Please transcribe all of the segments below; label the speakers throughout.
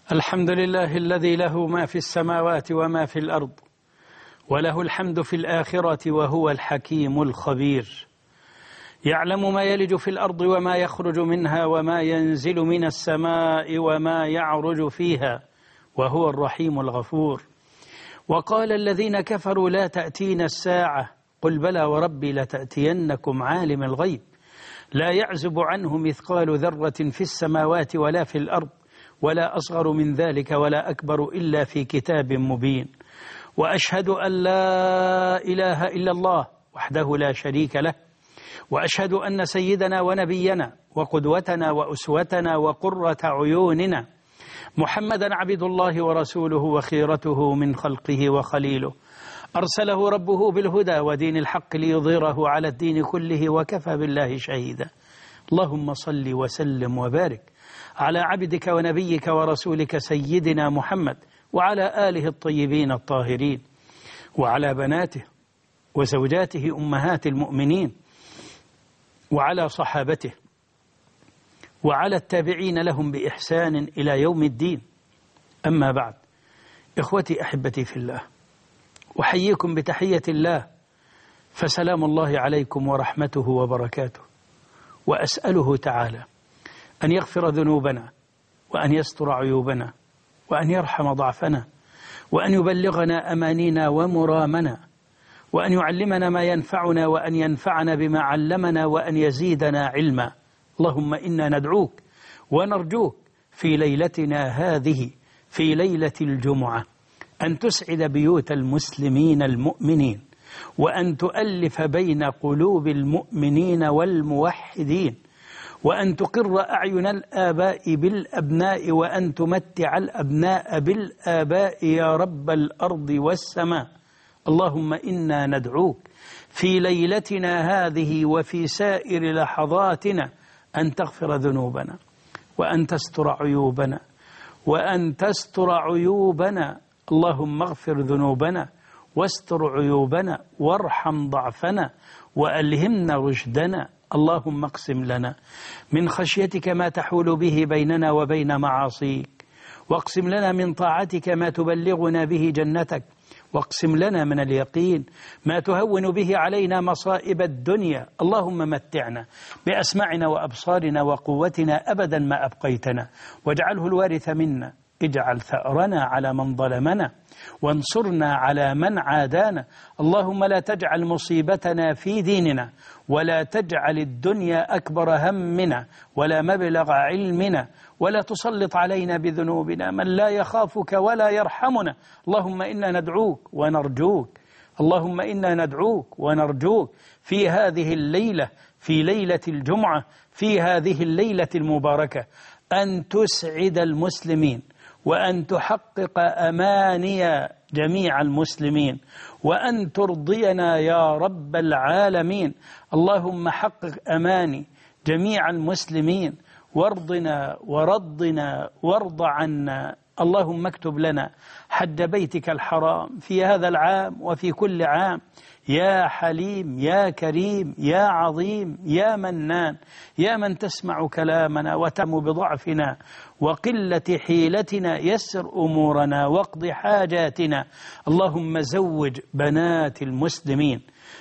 Speaker 1: الحمد لله الذي له ما في السماوات وما في الأرض، وله الحمد في الآخرة، وهو الحكيم الخبير. يعلم ما يلج في الأرض وما يخرج منها وما ينزل من السماء وما يعرج فيها، وهو الرحيم الغفور. وقال الذين كفروا لا تأتينا الساعة، قل بلى وربي لتأتينكم عالم الغيب لا يعزب عنه مثقال ذرة في السماوات ولا في الأرض ولا أصغر من ذلك ولا أكبر إلا في كتاب مبين. وأشهد أن لا إله إلا الله وحده لا شريك له، وأشهد أن سيدنا ونبينا وقدوتنا وأسوتنا وقرة عيوننا محمدا عبد الله ورسوله وخيرته من خلقه وخليله، أرسله ربه بالهدى ودين الحق ليظهره على الدين كله وكفى بالله شهيدا. اللهم صل وسلم وبارك على عبدك ونبيك ورسولك سيدنا محمد وعلى آله الطيبين الطاهرين، وعلى بناته وزوجاته أمهات المؤمنين، وعلى صحابته، وعلى التابعين لهم بإحسان إلى يوم الدين. أما بعد، إخوتي أحبتي في الله، أحييكم بتحية الله، فسلام الله عليكم ورحمته وبركاته، وأسأله تعالى أن يغفر ذنوبنا وأن يستر عيوبنا وأن يرحم ضعفنا وأن يبلغنا أمانينا ومرامنا وأن يعلمنا ما ينفعنا وأن ينفعنا بما علمنا وأن يزيدنا علما. اللهم إنا ندعوك ونرجوك في ليلتنا هذه، في ليلة الجمعة، أن تسعد بيوت المسلمين المؤمنين، وأن تؤلف بين قلوب المؤمنين والموحدين، وأن تقر أعين الآباء بالأبناء، وأن تمتع الأبناء بالآباء يا رب الأرض والسماء. اللهم إنا ندعوك في ليلتنا هذه وفي سائر لحظاتنا أن تغفر ذنوبنا وأن تستر عيوبنا وأن تستر عيوبنا. اللهم اغفر ذنوبنا واستر عيوبنا وارحم ضعفنا وألهمنا رشدنا. اللهم اقسم لنا من خشيتك ما تحول به بيننا وبين معاصيك، واقسم لنا من طاعتك ما تبلغنا به جنتك، واقسم لنا من اليقين ما تهون به علينا مصائب الدنيا. اللهم متعنا بأسماعنا وأبصارنا وقوتنا أبدا ما أبقيتنا، واجعله الوارث منا، اجعل ثأرنا على من ظلمنا وانصرنا على من عادانا. اللهم لا تجعل مصيبتنا في ديننا، ولا تجعل الدنيا أكبر همنا ولا مبلغ علمنا، ولا تسلط علينا بذنوبنا من لا يخافك ولا يرحمنا. اللهم إنا ندعوك ونرجوك، اللهم إنا ندعوك ونرجوك في هذه الليلة، في ليلة الجمعة، في هذه الليلة المباركة، أن تسعد المسلمين وأن تحقق أماني جميع المسلمين وأن ترضينا يا رب العالمين. اللهم حقق أماني جميع المسلمين، وارضنا ورضنا وارض عنا. اللهم اكتب لنا حج بيتك الحرام في هذا العام وفي كل عام، يا حليم يا كريم يا عظيم يا منان، يا من تسمع كلامنا وتعلم بضعفنا وقلة حيلتنا، يسر أمورنا واقض حاجاتنا. اللهم زوج بنات المسلمين،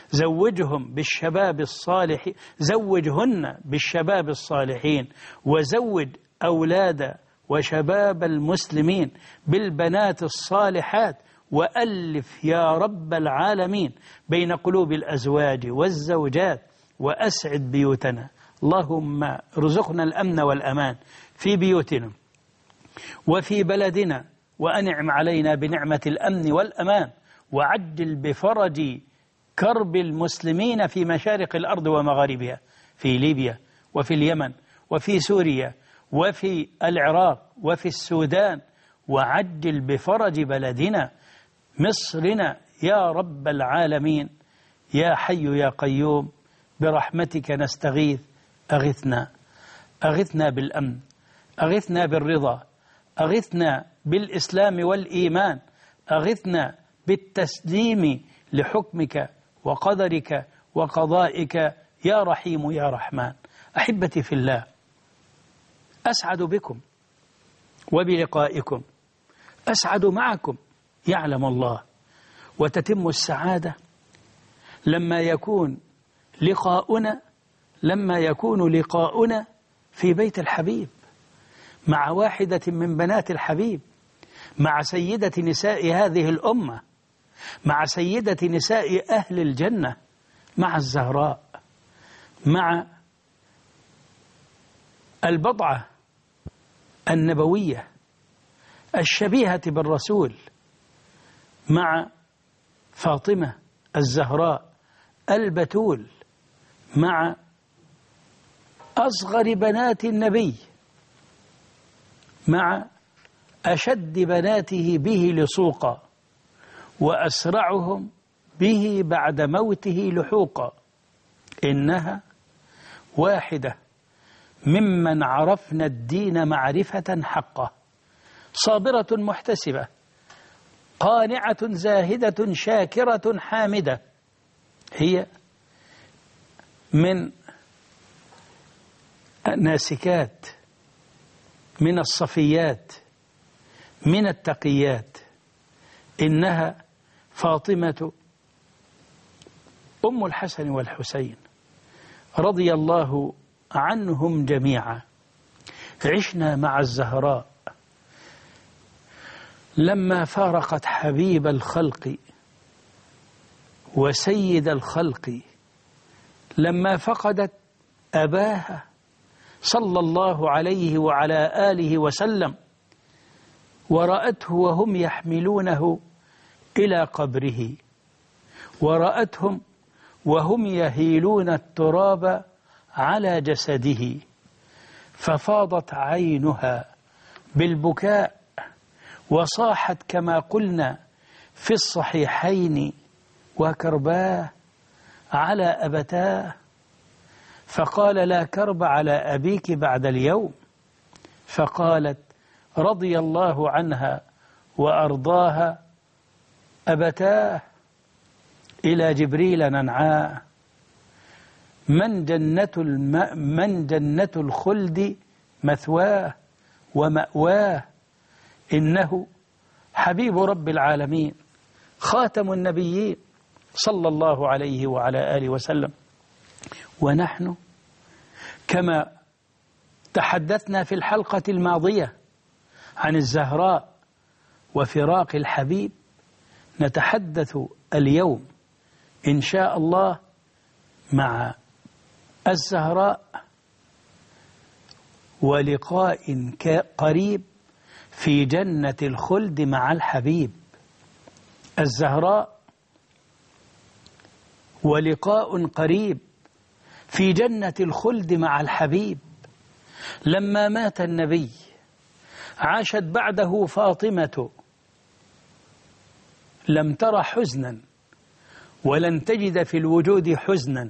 Speaker 1: زوجهم بالشباب الصالح، زوجهن بالشباب الصالحين، وزوج أولاد وشباب المسلمين بالبنات الصالحات، وألف يا رب العالمين بين قلوب الأزواج والزوجات، وأسعد بيوتنا. اللهم ارزقنا الأمن والأمان في بيوتنا وفي بلدنا، وأنعم علينا بنعمة الأمن والأمان، وعجل بفرج كرب المسلمين في مشارق الأرض ومغاربها، في ليبيا وفي اليمن وفي سوريا وفي العراق وفي السودان، وعجل بفرج بلدنا مصرنا يا رب العالمين. يا حي يا قيوم برحمتك نستغيث، أغثنا، أغثنا بالأمن، أغثنا بالرضا، أغثنا بالإسلام والإيمان، أغثنا بالتسليم لحكمك وقدرك وقضائك يا رحيم يا رحمن. أحبتي في الله، أسعد بكم وبلقائكم، أسعد معكم يعلم الله. وتتم السعادة لما يكون لقاؤنا في بيت الحبيب مع واحدة من بنات الحبيب، مع سيدة نساء هذه الأمة، مع سيدة نساء أهل الجنة، مع الزهراء، مع البضعة النبوية الشبيهة بالرسول، مع فاطمة الزهراء البتول، مع أصغر بنات النبي، مع أشد بناته به لصوقا وأسرعهم به بعد موته لحوقا. إنها واحدة ممن عرفنا الدين معرفة حقه، صابرة محتسبة، قانعة زاهدة شاكرة حامدة. هي من الناسكات، من الصفيات، من التقيات. إنها فاطمة أم الحسن والحسين رضي الله عنهم جميعا. عشنا مع الزهراء لما فارقت حبيب الخلق وسيد الخلق، لما فقدت أباها صلى الله عليه وعلى آله وسلم، ورأته وهم يحملونه إلى قبره، ورأتهم وهم يهيلون التراب على جسده، ففاضت عينها بالبكاء وصاحت كما قلنا في الصحيحين: وكرباه على أبتاه. فقال: لا كرب على أبيك بعد اليوم. فقالت رضي الله عنها وأرضاها: أبتاه إلى جبريل ننعاه، من جنة الخلد مثواه ومأواه، إنه حبيب رب العالمين خاتم النبيين صلى الله عليه وعلى آله وسلم. ونحن كما تحدثنا في الحلقة الماضية عن الزهراء وفراق الحبيب، نتحدث اليوم إن شاء الله مع الزهراء ولقاء قريب في جنة الخلد مع الحبيب. الزهراء ولقاء قريب في جنة الخلد مع الحبيب. لما مات النبي عاشت بعده فاطمة، لم تر حزنا ولن تجد في الوجود حزنا.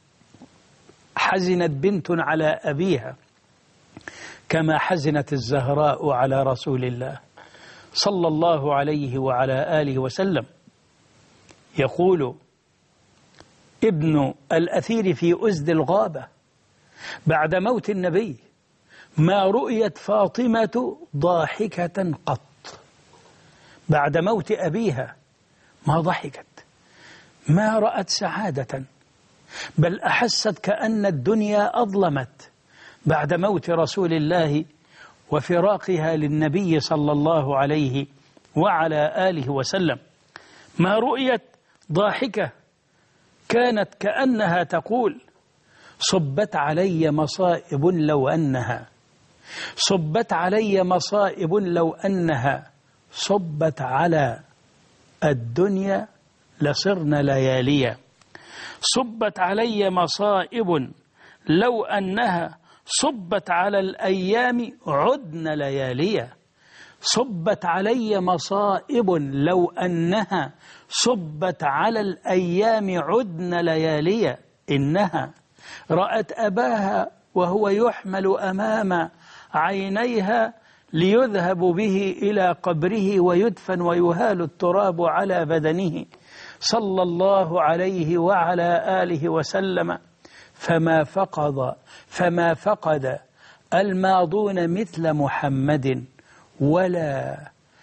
Speaker 1: حزنت بنت على أبيها كما حزنت الزهراء على رسول الله صلى الله عليه وعلى آله وسلم. يقول ابن الأثير في أزد الغابة بعد موت النبي: ما رؤيت فاطمة ضاحكة قط. بعد موت أبيها ما ضحكت، ما رأت سعادة، بل أحست كأن الدنيا أظلمت بعد موت رسول الله وفراقها للنبي صلى الله عليه وعلى آله وسلم. ما رؤيت ضاحكة، كانت كأنها تقول: صبت علي مصائب لو أنها، صبت علي مصائب لو أنها صبت على الدنيا لصرنا لياليا. صبت علي مصائب لو أنها صبت على الأيام عدن لياليا. صبت علي مصائب لو أنها صبت على الأيام عدن لياليا. إنها رأت أباها وهو يحمل أمام عينيها ليذهب به إلى قبره ويدفن ويهال التراب على بدنه صلى الله عليه وعلى آله وسلم. فما فقد الماضون مثل محمد ولا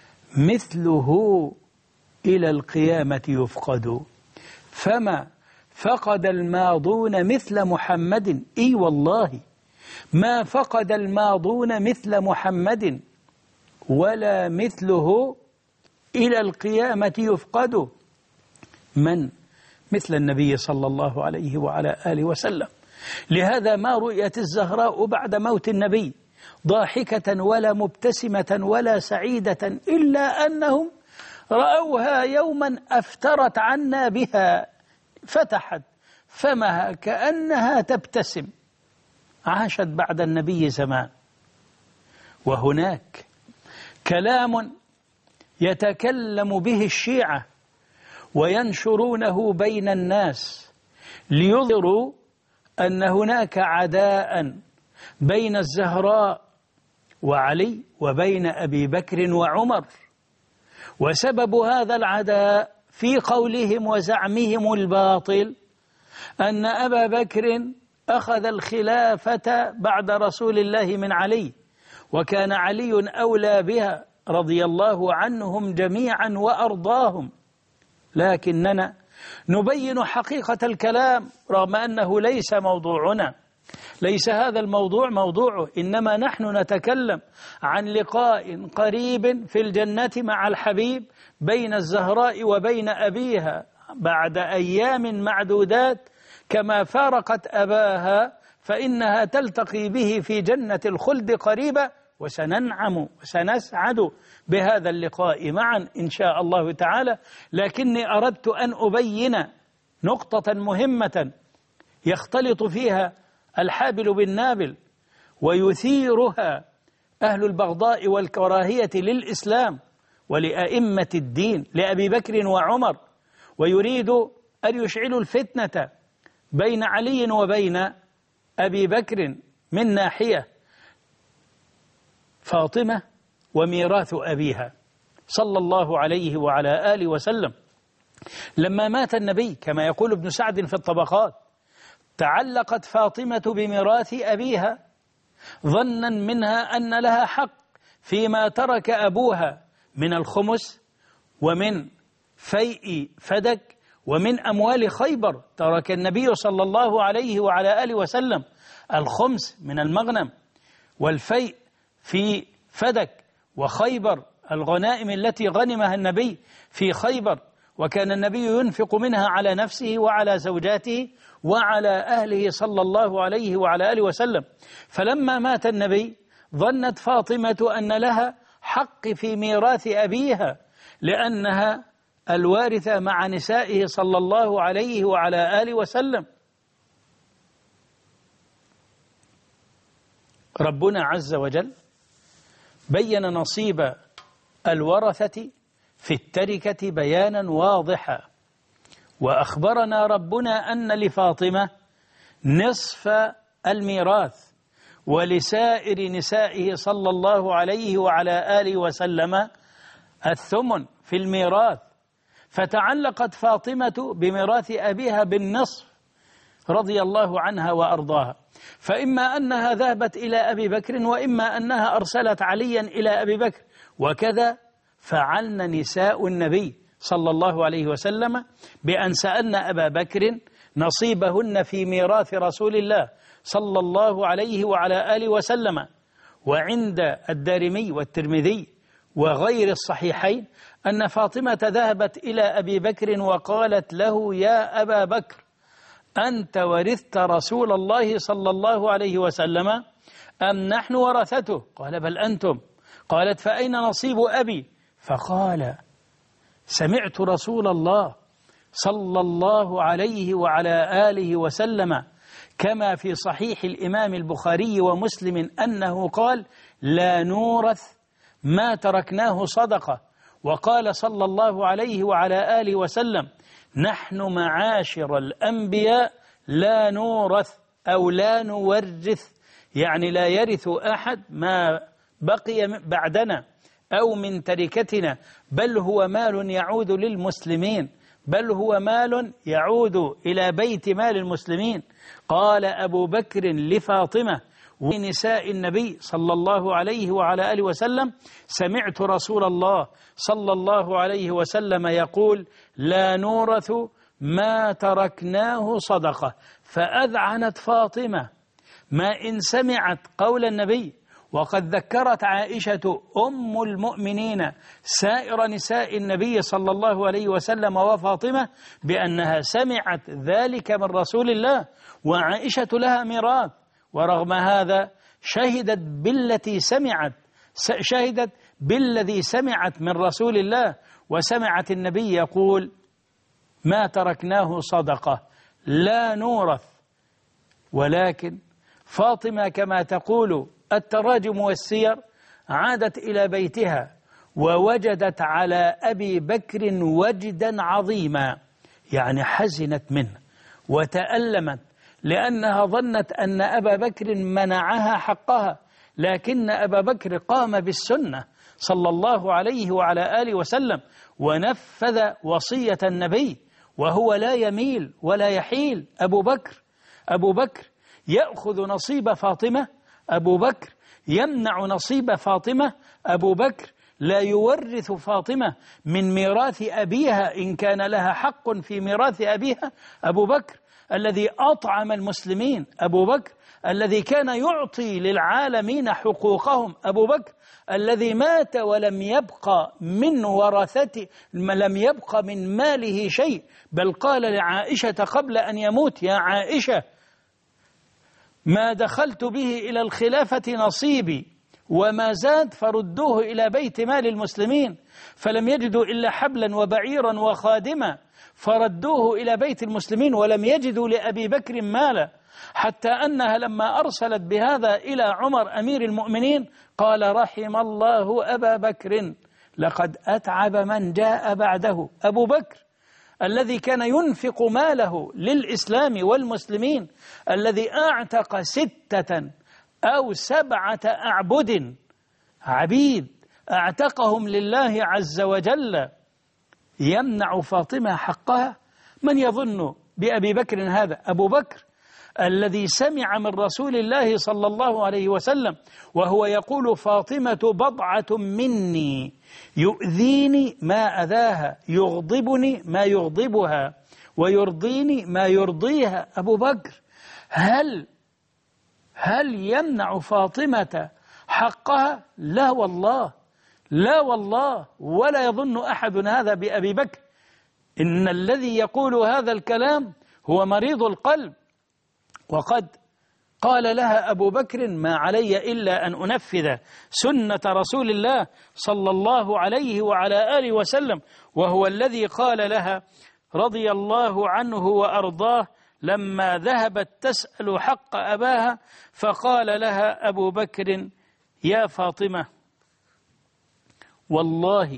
Speaker 1: مثله إلى القيامة يفقد. فما فقد الماضون مثل محمد، إي والله ما فقد الماضون مثل محمد ولا مثله إلى القيامة يفقد. من مثل النبي صلى الله عليه وعلى آله وسلم. لهذا ما رؤيت الزهراء بعد موت النبي ضاحكة ولا مبتسمة ولا سعيدة، إلا أنهم رأوها يوما أفترت عنا بها، فتحت فمها كأنها تبتسم. عاشت بعد النبي زمان. وهناك كلام يتكلم به الشيعة وينشرونه بين الناس ليظهروا أن هناك عداء بين الزهراء وعلي وبين أبي بكر وعمر، وسبب هذا العداء في قولهم وزعمهم الباطل أن أبا بكر أخذ الخلافة بعد رسول الله من علي، وكان علي أولى بها رضي الله عنهم جميعا وأرضاهم. لكننا نبين حقيقة الكلام رغم أنه ليس موضوعنا، ليس هذا الموضوع موضوعه، إنما نحن نتكلم عن لقاء قريب في الجنة مع الحبيب بين الزهراء وبين أبيها بعد أيام معدودات، كما فارقت أباها فإنها تلتقي به في جنة الخلد قريبا، وسننعم وسنسعد بهذا اللقاء معا إن شاء الله تعالى. لكني أردت أن أبين نقطة مهمة يختلط فيها الحابل بالنابل ويثيرها أهل البغضاء والكراهية للإسلام ولأئمة الدين لأبي بكر وعمر، ويريد أن يشعلوا الفتنة بين علي وبين أبي بكر من ناحية فاطمة وميراث أبيها صلى الله عليه وعلى آله وسلم. لما مات النبي كما يقول ابن سعد في الطبقات تعلقت فاطمة بميراث أبيها ظنا منها أن لها حق فيما ترك أبوها من الخمس ومن فيء فدك ومن أموال خيبر. ترك النبي صلى الله عليه وعلى آله وسلم الخمس من المغنم والفيء في فدك وخيبر، الغنائم التي غنمها النبي في خيبر، وكان النبي ينفق منها على نفسه وعلى زوجاته وعلى أهله صلى الله عليه وعلى آله وسلم. فلما مات النبي ظنت فاطمة أن لها حق في ميراث أبيها لأنها الوارثة مع نسائه صلى الله عليه وعلى آله وسلم. ربنا عز وجل بين نصيب الورثة في التركة بيانا واضحا، وأخبرنا ربنا أن لفاطمة نصف الميراث ولسائر نسائه صلى الله عليه وعلى آله وسلم الثمن في الميراث، فتعلقت فاطمة بميراث أبيها بالنصف رضي الله عنها وأرضاها. فإما أنها ذهبت إلى أبي بكر وإما أنها أرسلت عليا إلى أبي بكر، وكذا فعلن نساء النبي صلى الله عليه وسلم بأن سألن أبا بكر نصيبهن في ميراث رسول الله صلى الله عليه وعلى آله وسلم. وعند الدارمي والترمذي وغير الصحيحين أن فاطمة ذهبت إلى أبي بكر وقالت له: يا أبا بكر، أنت ورثت رسول الله صلى الله عليه وسلم أم نحن ورثته؟ قال: بل أنتم. قالت: فأين نصيب أبي؟ فقال: سمعت رسول الله صلى الله عليه وعلى آله وسلم كما في صحيح الإمام البخاري ومسلم أنه قال: لا نورث ما تركناه صدقة. وقال صلى الله عليه وعلى آله وسلم: نحن معاشر الأنبياء لا نورث أو لا نورث، يعني لا يرث أحد ما بقي بعدنا أو من تركتنا، بل هو مال يعود للمسلمين، بل هو مال يعود إلى بيت مال المسلمين. قال أبو بكر لفاطمة ونساء النبي صلى الله عليه وعلى آله وسلم: سمعت رسول الله صلى الله عليه وسلم يقول: لا نورث ما تركناه صدقة. فأذعنت فاطمة ما إن سمعت قول النبي، وقد ذكرت عائشة أم المؤمنين سائر نساء النبي صلى الله عليه وسلم وفاطمة بأنها سمعت ذلك من رسول الله، وعائشة لها ميراث، ورغم هذا شهدت بالذي سمعت من رسول الله، وسمعت النبي يقول: ما تركناه صدقة لا نورث. ولكن فاطمة كما تقول التراجم والسير عادت إلى بيتها ووجدت على أبي بكر وجدا عظيما، يعني حزنت منه وتألمت، لأنها ظنت أن أبا بكر منعها حقها، لكن أبا بكر قام بالسنة صلى الله عليه وعلى آله وسلم ونفذ وصية النبي، وهو لا يميل ولا يحيل. أبو بكر يأخذ نصيب فاطمة، أبو بكر يمنع نصيب فاطمة، أبو بكر لا يورث فاطمة من ميراث أبيها إن كان لها حق في ميراث أبيها. أبو بكر الذي أطعم المسلمين، أبو بكر الذي كان يعطي للعالمين حقوقهم، أبو بكر الذي مات ولم يبقى من ورثته، لم يبقى من ماله شيء، بل قال لعائشة قبل أن يموت: يا عائشة، ما دخلت به إلى الخلافة نصيبي، وما زاد فردوه إلى بيت مال المسلمين، فلم يجدوا إلا حبلا وبعيرا وخادما فردوه إلى بيت المسلمين، ولم يجدوا لأبي بكر مالا، حتى أنها لما أرسلت بهذا إلى عمر أمير المؤمنين قال: رحم الله أبا بكر، لقد أتعب من جاء بعده. أبو بكر الذي كان ينفق ماله للإسلام والمسلمين، الذي أعتق 6 أو 7 أعبد، عبيد أعتقهم لله عز وجل، يمنع فاطمة حقها. من يظن بأبي بكر هذا؟ أبو بكر الذي سمع من رسول الله صلى الله عليه وسلم وهو يقول: فاطمة بضعة مني، يؤذيني ما أذاها، يغضبني ما يغضبها، ويرضيني ما يرضيها. أبو بكر هل يمنع فاطمة حقها؟ لا والله، لا والله، ولا يظن أحد هذا بأبي بكر. إن الذي يقول هذا الكلام هو مريض القلب. وقد قال لها أبو بكر: ما علي إلا أن أنفذ سنة رسول الله صلى الله عليه وعلى آله وسلم، وهو الذي قال لها رضي الله عنه وأرضاه لما ذهبت تسأل حق أباها، فقال لها أبو بكر: يا فاطمة، والله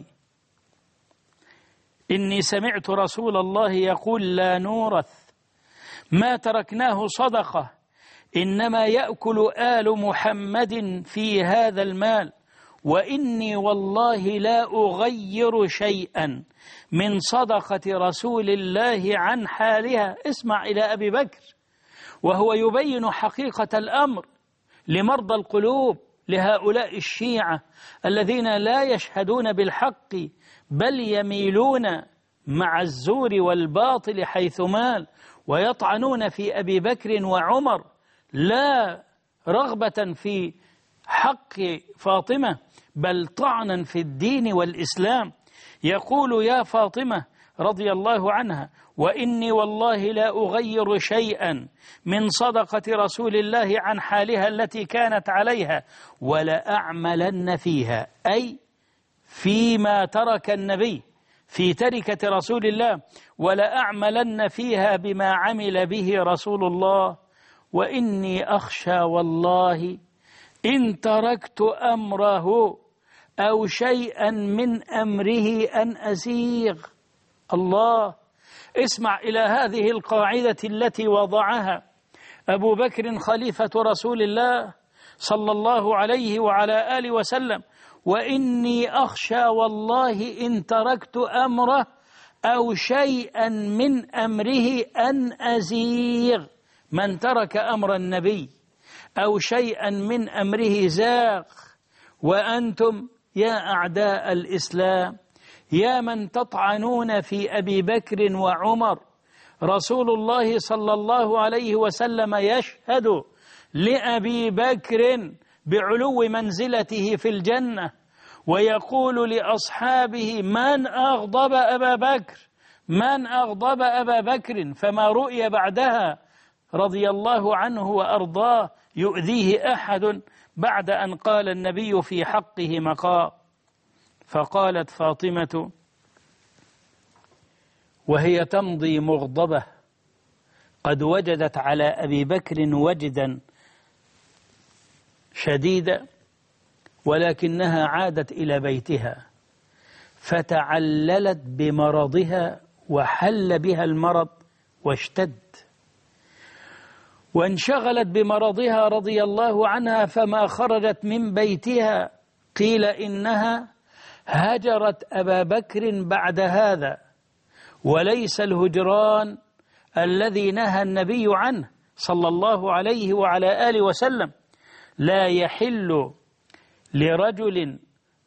Speaker 1: إني سمعت رسول الله يقول: لا نورث ما تركناه صدقة، إنما يأكل آل محمد في هذا المال، وإني والله لا أغير شيئا من صدقة رسول الله عن حالها. اسمع إلى أبي بكر وهو يبين حقيقة الأمر لمرضى القلوب، لهؤلاء الشيعة الذين لا يشهدون بالحق بل يميلون مع الزور والباطل حيث مال، ويطعنون في أبي بكر وعمر لا رغبة في حق فاطمة بل طعنا في الدين والإسلام. يقول: يا فاطمة رضي الله عنها: وإني والله لا أغير شيئا من صدقة رسول الله عن حالها التي كانت عليها، ولا أعملن فيها، أي فيما ترك النبي في تركة رسول الله، ولا أعملن فيها بما عمل به رسول الله، وإني أخشى والله إن تركت أمره أو شيئا من أمره أن أزيغ. الله، اسمع إلى هذه القاعدة التي وضعها أبو بكر خليفة رسول الله صلى الله عليه وعلى آله وسلم: وإني أخشى والله إن تركت أمره أو شيئا من أمره أن أزيغ. من ترك أمر النبي أو شيئا من أمره زاغ. وأنتم يا أعداء الإسلام يا من تطعنون في أبي بكر وعمر، رسول الله صلى الله عليه وسلم يشهد لأبي بكر بعلو منزلته في الجنة، ويقول لأصحابه: من أغضب أبا بكر؟ من أغضب أبا بكر؟ فما رؤي بعدها رضي الله عنه وأرضاه يؤذيه أحد بعد أن قال النبي في حقه مقال. فقالت فاطمة وهي تمضي مغضبة قد وجدت على أبي بكر وجدا شديدا، ولكنها عادت إلى بيتها فتعللت بمرضها وحل بها المرض واشتد، وانشغلت بمرضها رضي الله عنها فما خرجت من بيتها. قيل إنها هجرت أبا بكر بعد هذا، وليس الهجران الذي نهى النبي عنه صلى الله عليه وعلى آله وسلم. لا يحل لرجل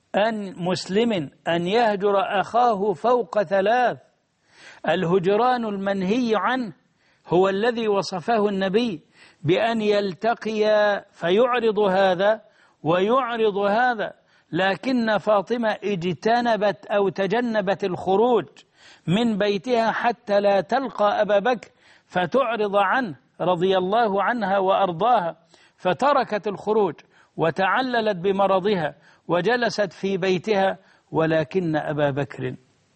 Speaker 1: مسلم أن يهجر أخاه فوق 3. الهجران المنهي عنه هو الذي وصفه النبي بأن يلتقي فيعرض هذا ويعرض هذا، لكن فاطمة اجتنبت أو تجنبت الخروج من بيتها حتى لا تلقى أبا بكر فتعرض عنه رضي الله عنها وأرضاها، فتركت الخروج وتعللت بمرضها وجلست في بيتها. ولكن أبا بكر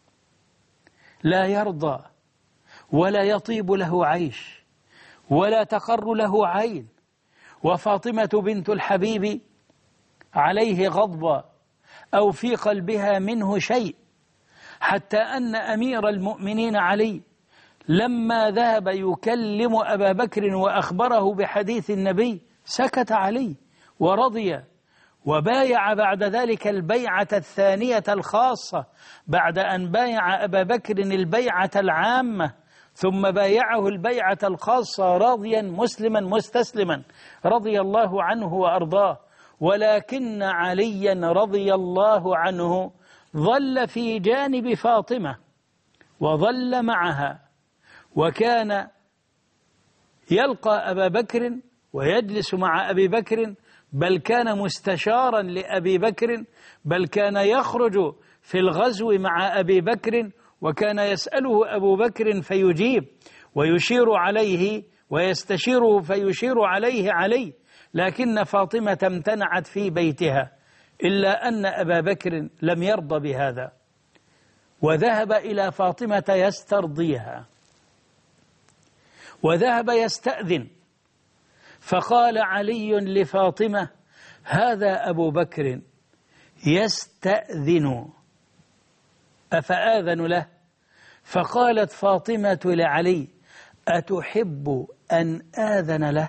Speaker 1: لا يرضى ولا يطيب له عيش ولا تقر له عين، وفاطمة بنت الحبيب عليه غضب أو في قلبها منه شيء، حتى أن أمير المؤمنين علي لما ذهب يكلم أبا بكر وأخبره بحديث النبي سكت علي ورضي، وبايع بعد ذلك البيعة الثانية الخاصة بعد أن بايع أبا بكر البيعة العامة، ثم بايعه البيعة الخاصة راضيا مسلما مستسلما رضي الله عنه وأرضاه. ولكن عليا رضي الله عنه ظل في جانب فاطمة وظل معها، وكان يلقى أبا بكر ويجلس مع أبي بكر، بل كان مستشارا لأبي بكر، بل كان يخرج في الغزو مع أبي بكر، وكان يسأله أبو بكر فيجيب ويشير عليه ويستشيره فيشير عليه. لكن فاطمة امتنعت في بيتها، إلا أن أبا بكر لم يرضى بهذا وذهب إلى فاطمة يسترضيها وذهب يستأذن. فقال علي لفاطمة: هذا أبو بكر يستأذن أفآذن له؟ فقالت فاطمة لعلي: أتحب أن آذن له؟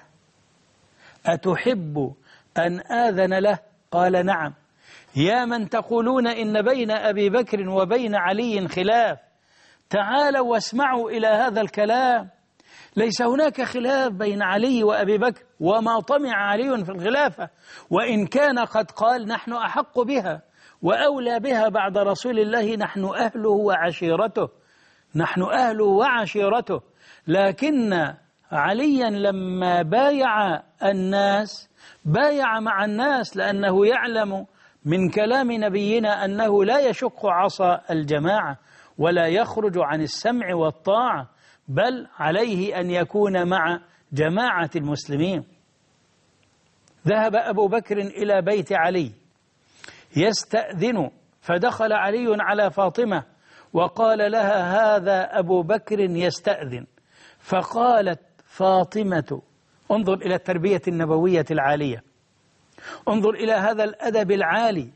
Speaker 1: أتحب أن آذن له؟ قال: نعم. يا من تقولون إن بين أبي بكر وبين علي خلاف، تعالوا واسمعوا إلى هذا الكلام. ليس هناك خلاف بين علي وأبي بكر، وما طمع علي في الخلافة، وإن كان قد قال: نحن أحق بها وأولى بها بعد رسول الله، نحن أهله وعشيرته، نحن أهله وعشيرته. لكن عليا لما بايع الناس بايع مع الناس، لأنه يعلم من كلام نبينا أنه لا يشق عصا الجماعة ولا يخرج عن السمع والطاعة، بل عليه أن يكون مع جماعة المسلمين. ذهب أبو بكر إلى بيت علي يستأذن، فدخل علي على فاطمة وقال لها: هذا أبو بكر يستأذن. فقالت فاطمة: انظر إلى التربية النبوية العالية، انظر إلى هذا الأدب العالي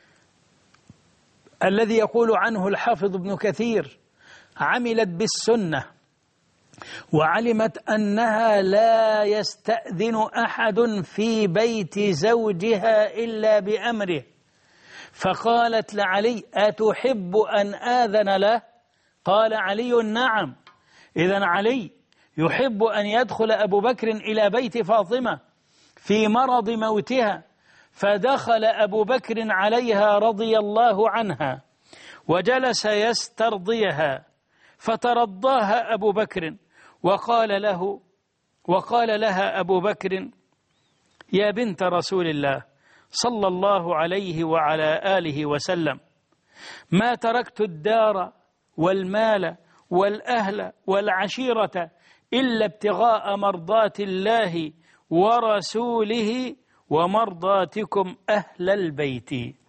Speaker 1: الذي يقول عنه الحافظ ابن كثير: عملت بالسنة وعلمت أنها لا يستأذن أحد في بيت زوجها إلا بأمره. فقالت لعلي: أتحب أن آذن له؟ قال علي: نعم. إذن علي يحب أن يدخل أبو بكر إلى بيت فاطمة في مرض موتها، فدخل أبو بكر عليها رضي الله عنها وجلس يسترضيها، فترضاها أبو بكر وقال لها أبو بكر: يا بنت رسول الله صلى الله عليه وعلى آله وسلم، ما تركت الدار والمال والأهل والعشيرة إلا ابتغاء مرضات الله ورسوله ومرضاتكم أهل البيت.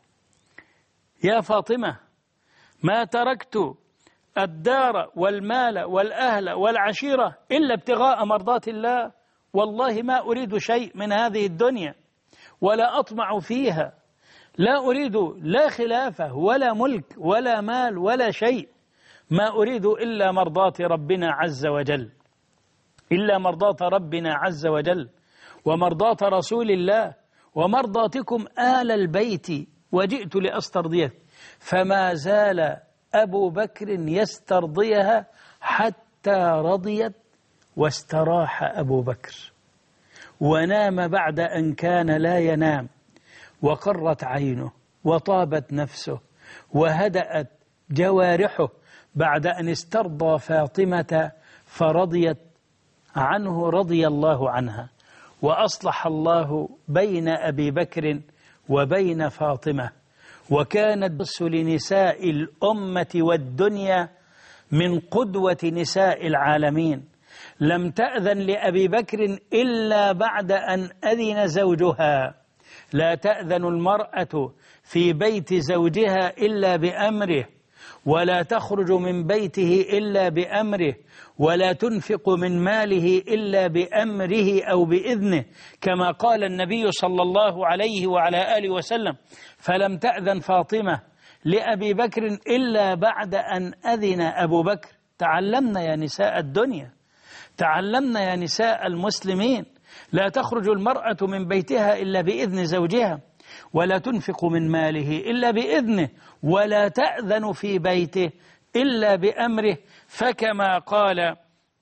Speaker 1: يا فاطمة، ما تركت الدار والمال والأهل والعشيرة إلا ابتغاء مرضات الله، والله ما أريد شيء من هذه الدنيا ولا أطمع فيها، لا أريد لا خلافة ولا ملك ولا مال ولا شيء، ما أريد إلا مرضات ربنا عز وجل، إلا مرضات ربنا عز وجل ومرضات رسول الله ومرضاتكم آل البيت، وجئت لأسترضيك. فما زال أبو بكر يسترضيها حتى رضيت، واستراح أبو بكر ونام بعد أن كان لا ينام، وقرت عينه وطابت نفسه وهدأت جوارحه بعد أن استرضى فاطمة فرضيت عنه رضي الله عنها. وأصلح الله بين أبي بكر وبين فاطمة، وكانت لنساء الأمة والدنيا من قدوة نساء العالمين. لم تأذن لأبي بكر إلا بعد أن أذن زوجها. لا تأذن المرأة في بيت زوجها إلا بأمره، ولا تخرج من بيته إلا بأمره، ولا تنفق من ماله إلا بأمره أو بإذنه، كما قال النبي صلى الله عليه وعلى آله وسلم. فلم تأذن فاطمة لأبي بكر إلا بعد أن أذن أبو بكر. تعلمنا يا نساء الدنيا، تعلمنا يا نساء المسلمين، لا تخرج المرأة من بيتها إلا بإذن زوجها، ولا تنفق من ماله إلا بإذنه، ولا تأذن في بيته إلا بأمره. فكما قال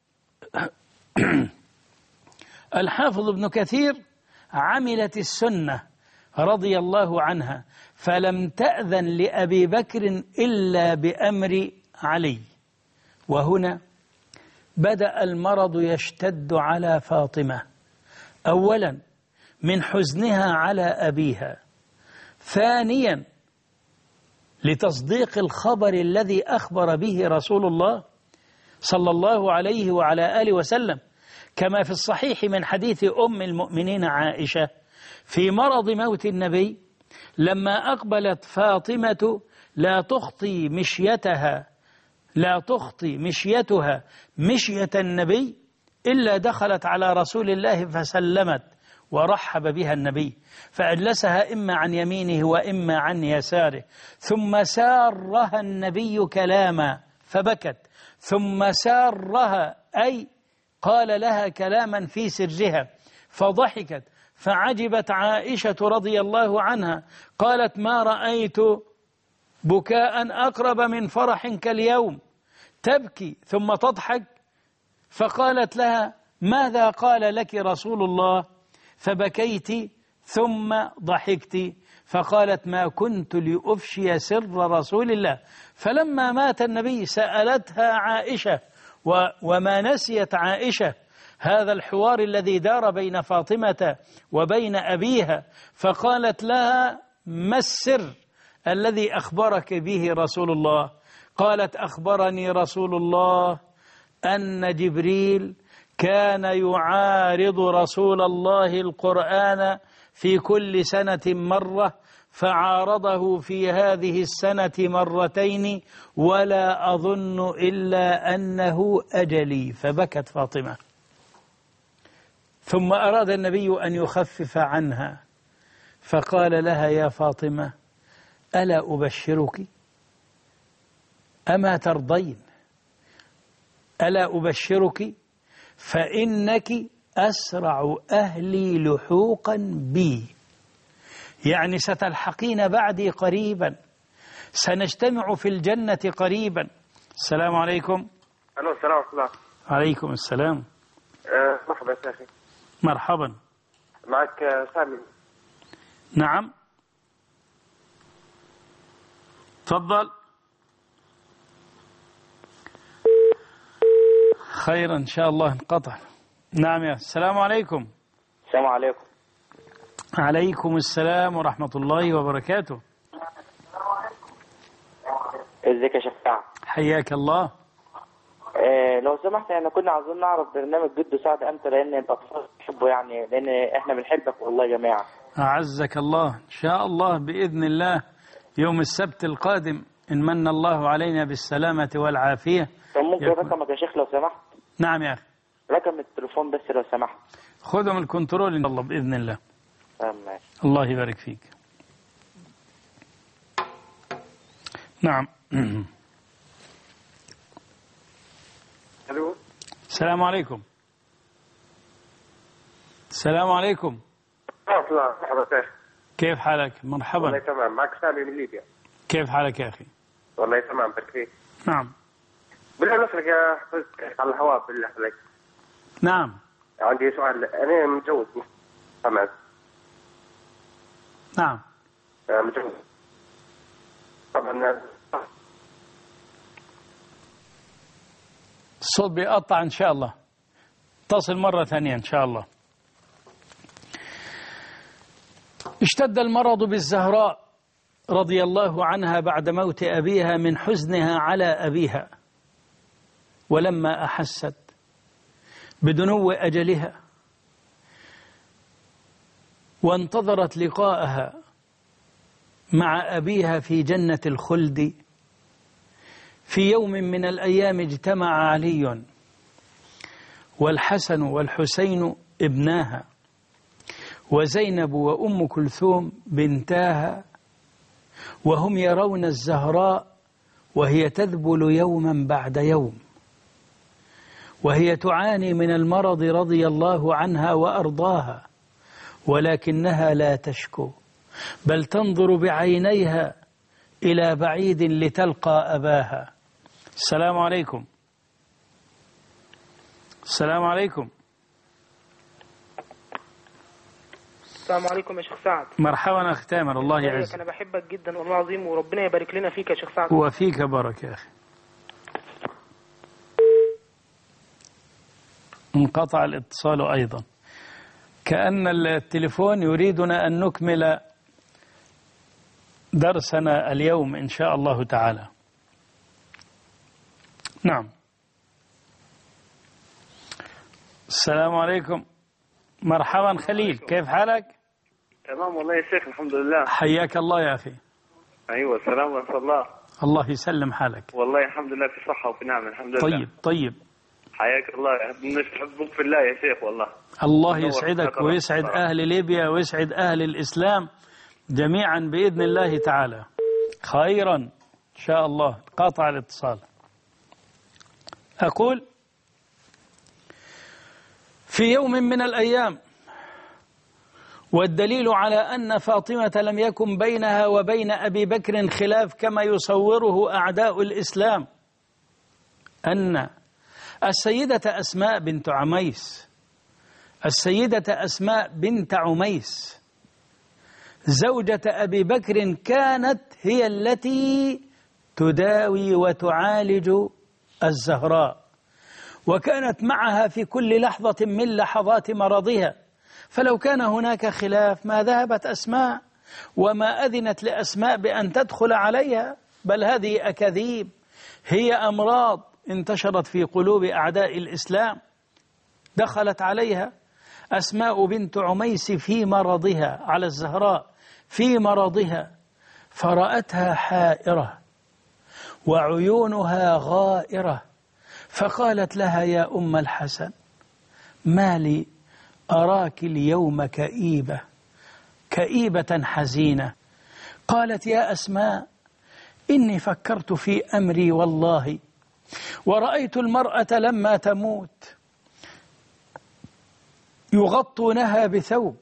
Speaker 1: الحافظ ابن كثير: عملت السنة رضي الله عنها، فلم تأذن لأبي بكر إلا بأمر علي. وهنا بدأ المرض يشتد على فاطمة، أولا من حزنها على أبيها، ثانيا لتصديق الخبر الذي أخبر به رسول الله صلى الله عليه وعلى آله وسلم، كما في الصحيح من حديث أم المؤمنين عائشة في مرض موت النبي، لما أقبلت فاطمة لا تخطي مشيتها مشية النبي إلا دخلت على رسول الله فسلمت ورحب بها النبي، فأجلسها إما عن يمينه وإما عن يساره، ثم سارها النبي كلاما فبكت، ثم سارها أي قال لها كلاما في سرها فضحكت، فعجبت عائشة رضي الله عنها، قالت: ما رأيت بكاء أقرب من فرح كاليوم، تبكي ثم تضحك. فقالت لها: ماذا قال لك رسول الله؟ فبكيت ثم ضحكت. فقالت: ما كنت لأفشي سر رسول الله. فلما مات النبي سألتها عائشة، وما نسيت عائشة هذا الحوار الذي دار بين فاطمة وبين أبيها، فقالت لها: ما السر الذي أخبرك به رسول الله؟ قالت: أخبرني رسول الله أن جبريل كان يعارض رسول الله القرآن في كل سنة مرة، فعارضه في هذه السنة مرتين، ولا أظن إلا أنه أجلي. فبكت فاطمة. ثم أراد النبي أن يخفف عنها، فقال لها: يا فاطمة، ألا أبشرك؟ أما ترضين؟ ألا أبشرك؟ فإنك أسرع أهلي لحوقا بي، يعني ستلحقين بعدي قريبا، سنجتمع في الجنة قريبا. السلام عليكم.
Speaker 2: ألو، السلام عليكم.
Speaker 1: عليكم السلام.
Speaker 2: مرحبا يا أخي.
Speaker 1: مرحبا.
Speaker 2: معك سامي.
Speaker 1: نعم تفضل. خيرا إن شاء الله انقطع. نعم يا السلام عليكم.
Speaker 2: السلام عليكم.
Speaker 1: عليكم السلام ورحمة الله وبركاته.
Speaker 2: ازيك يا شيخ سعد؟
Speaker 1: حياك الله.
Speaker 2: لو سمحت احنا كنا عاوزين نعرف برنامج جد سعد امتى، لان الاطفال بيحبوا يعني، لان احنا بنحبك والله يا جماعه.
Speaker 1: أعزك الله. إن شاء الله بإذن الله يوم السبت القادم إن من الله علينا بالسلامة والعافية.
Speaker 2: طب ممكن رقمك يا شيخ لو سمحت؟
Speaker 1: نعم يا أخي.
Speaker 2: رقم التليفون بس لو سمحت.
Speaker 1: خذه من الكنترول إن شاء الله بإذن الله.
Speaker 2: ماشي.
Speaker 1: الله يبارك فيك. نعم.
Speaker 2: الو.
Speaker 1: السلام عليكم. السلام عليكم.
Speaker 2: مرحبا.
Speaker 1: كيف حالك؟ مرحبا.
Speaker 2: والله تمام. معك سامي من ليبيا.
Speaker 1: كيف حالك يا أخي؟
Speaker 2: والله تمام بارك.
Speaker 1: نعم.
Speaker 2: بالله نسألك يا حضرتك على الهواء بالله عليك.
Speaker 1: نعم.
Speaker 2: عندي سؤال. أنا متجوز. تمام.
Speaker 1: نعم.
Speaker 2: متجوز. طبعا
Speaker 1: الصوت بيقطع إن شاء الله. اتصل مرة ثانية إن شاء الله. اشتد المرض بالزهراء رضي الله عنها بعد موت أبيها من حزنها على أبيها، ولما أحست بدنو أجلها وانتظرت لقاءها مع أبيها في جنة الخلد، في يوم من الأيام اجتمع علي والحسن والحسين ابناها وزينب وأم كلثوم بنتاها، وهم يرون الزهراء وهي تذبل يوما بعد يوم، وهي تعاني من المرض رضي الله عنها وأرضاها، ولكنها لا تشكو بل تنظر بعينيها إلى بعيد لتلقى أباها. السلام عليكم. السلام عليكم.
Speaker 3: السلام عليكم يا شيخ سعد.
Speaker 1: مرحبا أخ تامر. الله يعزك.
Speaker 3: أنا بحبك جدا والله العظيم، وربنا يبارك لنا فيك يا شيخ سعد.
Speaker 1: وفيك بارك يا أخي. انقطع الاتصال أيضا، كأن التليفون يريدنا أن نكمل درسنا اليوم إن شاء الله تعالى. نعم. السلام عليكم. مرحبا خليل، كيف حالك؟
Speaker 2: تمام والله يا شيخ الحمد لله.
Speaker 1: حياك الله يا أخي.
Speaker 2: أيوة السلام ورحمة الله.
Speaker 1: الله يسلم حالك.
Speaker 2: والله الحمد لله في صحة وفي نعمة الحمد لله.
Speaker 1: طيب.
Speaker 2: حياك الله. نحبك في الله يا شيخ والله.
Speaker 1: الله يسعدك ويسعد أهل ليبيا ويسعد أهل الإسلام جميعا بإذن الله تعالى. خيرا إن شاء الله. قاطع الاتصال. أقول في يوم من الأيام، والدليل على أن فاطمة لم يكن بينها وبين أبي بكر خلاف كما يصوره أعداء الإسلام، أن السيدة أسماء بنت عميس، السيدة أسماء بنت عميس زوجة أبي بكر كانت هي التي تداوي وتعالج الزهراء، وكانت معها في كل لحظة من لحظات مرضها، فلو كان هناك خلاف ما ذهبت أسماء وما أذنت لأسماء بأن تدخل عليها، بل هذه أكاذيب، هي أمراض انتشرت في قلوب أعداء الإسلام. دخلت عليها أسماء بنت عميس في مرضها على الزهراء في مرضها، فرأتها حائرة وعيونها غائرة، فقالت لها يا أم الحسن ما لي أراك اليوم كئيبة حزينة؟ قالت يا أسماء إني فكرت في أمري والله، ورأيت المرأة لما تموت يغطونها بثوب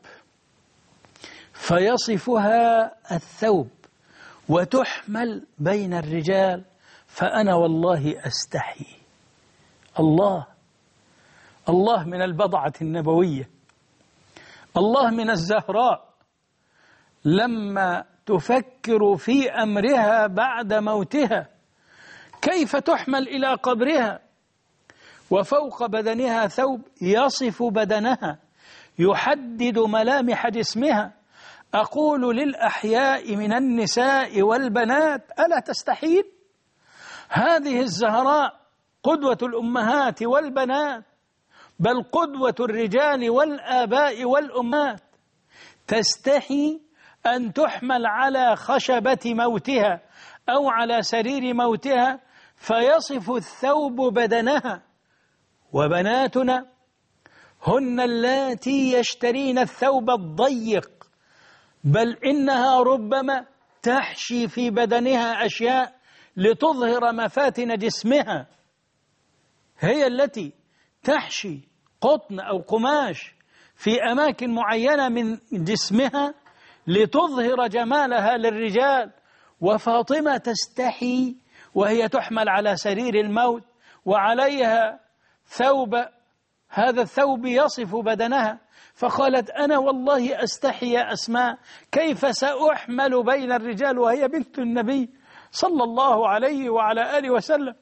Speaker 1: فيصفها الثوب وتحمل بين الرجال، فأنا والله أستحي. الله من البضعة النبوية، الله من الزهراء لما تفكر في أمرها بعد موتها كيف تحمل إلى قبرها وفوق بدنها ثوب يصف بدنها يحدد ملامح جسمها. أقول للأحياء من النساء والبنات ألا تستحيل؟ هذه الزهراء قدوة الأمهات والبنات، بل قدوة الرجال والآباء والأمات، تستحي أن تحمل على خشبة موتها أو على سرير موتها فيصف الثوب بدنها. وبناتنا هن اللاتي يشترين الثوب الضيق، بل إنها ربما تحشي في بدنها أشياء لتظهر مفاتن جسمها، هي التي تحشي قطن أو قماش في أماكن معينة من جسمها لتظهر جمالها للرجال. وفاطمة تستحي وهي تحمل على سرير الموت وعليها ثوب، هذا الثوب يصف بدنها، فقالت أنا والله أستحي يا أسماء، كيف سأحمل بين الرجال وهي بنت النبي صلى الله عليه وعلى آله وسلم.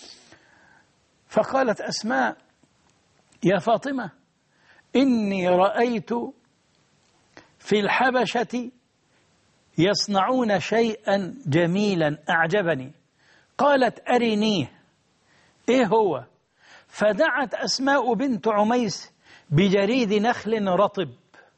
Speaker 1: فقالت أسماء يا فاطمة إني رأيت في الحبشة يصنعون شيئا جميلا أعجبني. قالت أرنيه إيه هو؟ فدعت أسماء بنت عميس بجريد نخل رطب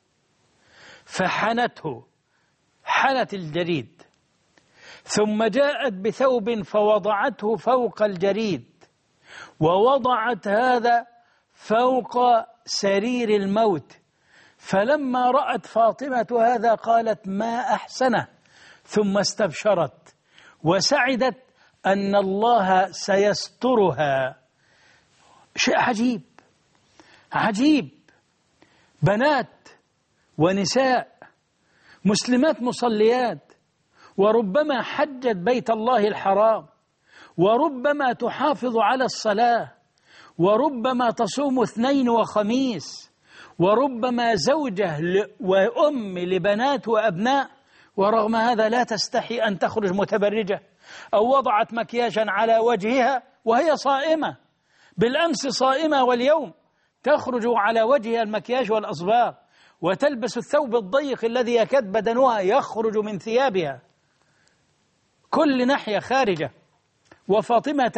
Speaker 1: فحنته، حنت الجريد، ثم جاءت بثوب فوضعته فوق الجريد ووضعت هذا فوق سرير الموت. فلما رأت فاطمة هذا قالت ما أحسنه، ثم استبشرت وسعدت أن الله سيسترها. شيء عجيب عجيب، بنات ونساء مسلمات مصليات، وربما حجت بيت الله الحرام، وربما تحافظ على الصلاة، وربما تصوم اثنين وخميس، وربما زوجة وأم لبنات وأبناء، ورغم هذا لا تستحي أن تخرج متبرجة أو وضعت مكياجا على وجهها وهي صائمة. بالأمس صائمة واليوم تخرج على وجهها المكياج والأصباغ، وتلبس الثوب الضيق الذي يكاد بدنها يخرج من ثيابها، كل ناحية خارجة. وفاطمة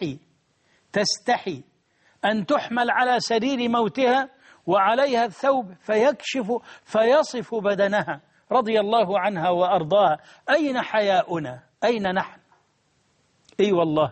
Speaker 1: تستحي أن تحمل على سرير موتها وعليها الثوب فيصف بدنها رضي الله عنها وأرضاها. أين حياؤنا؟ أين نحن؟ أي والله.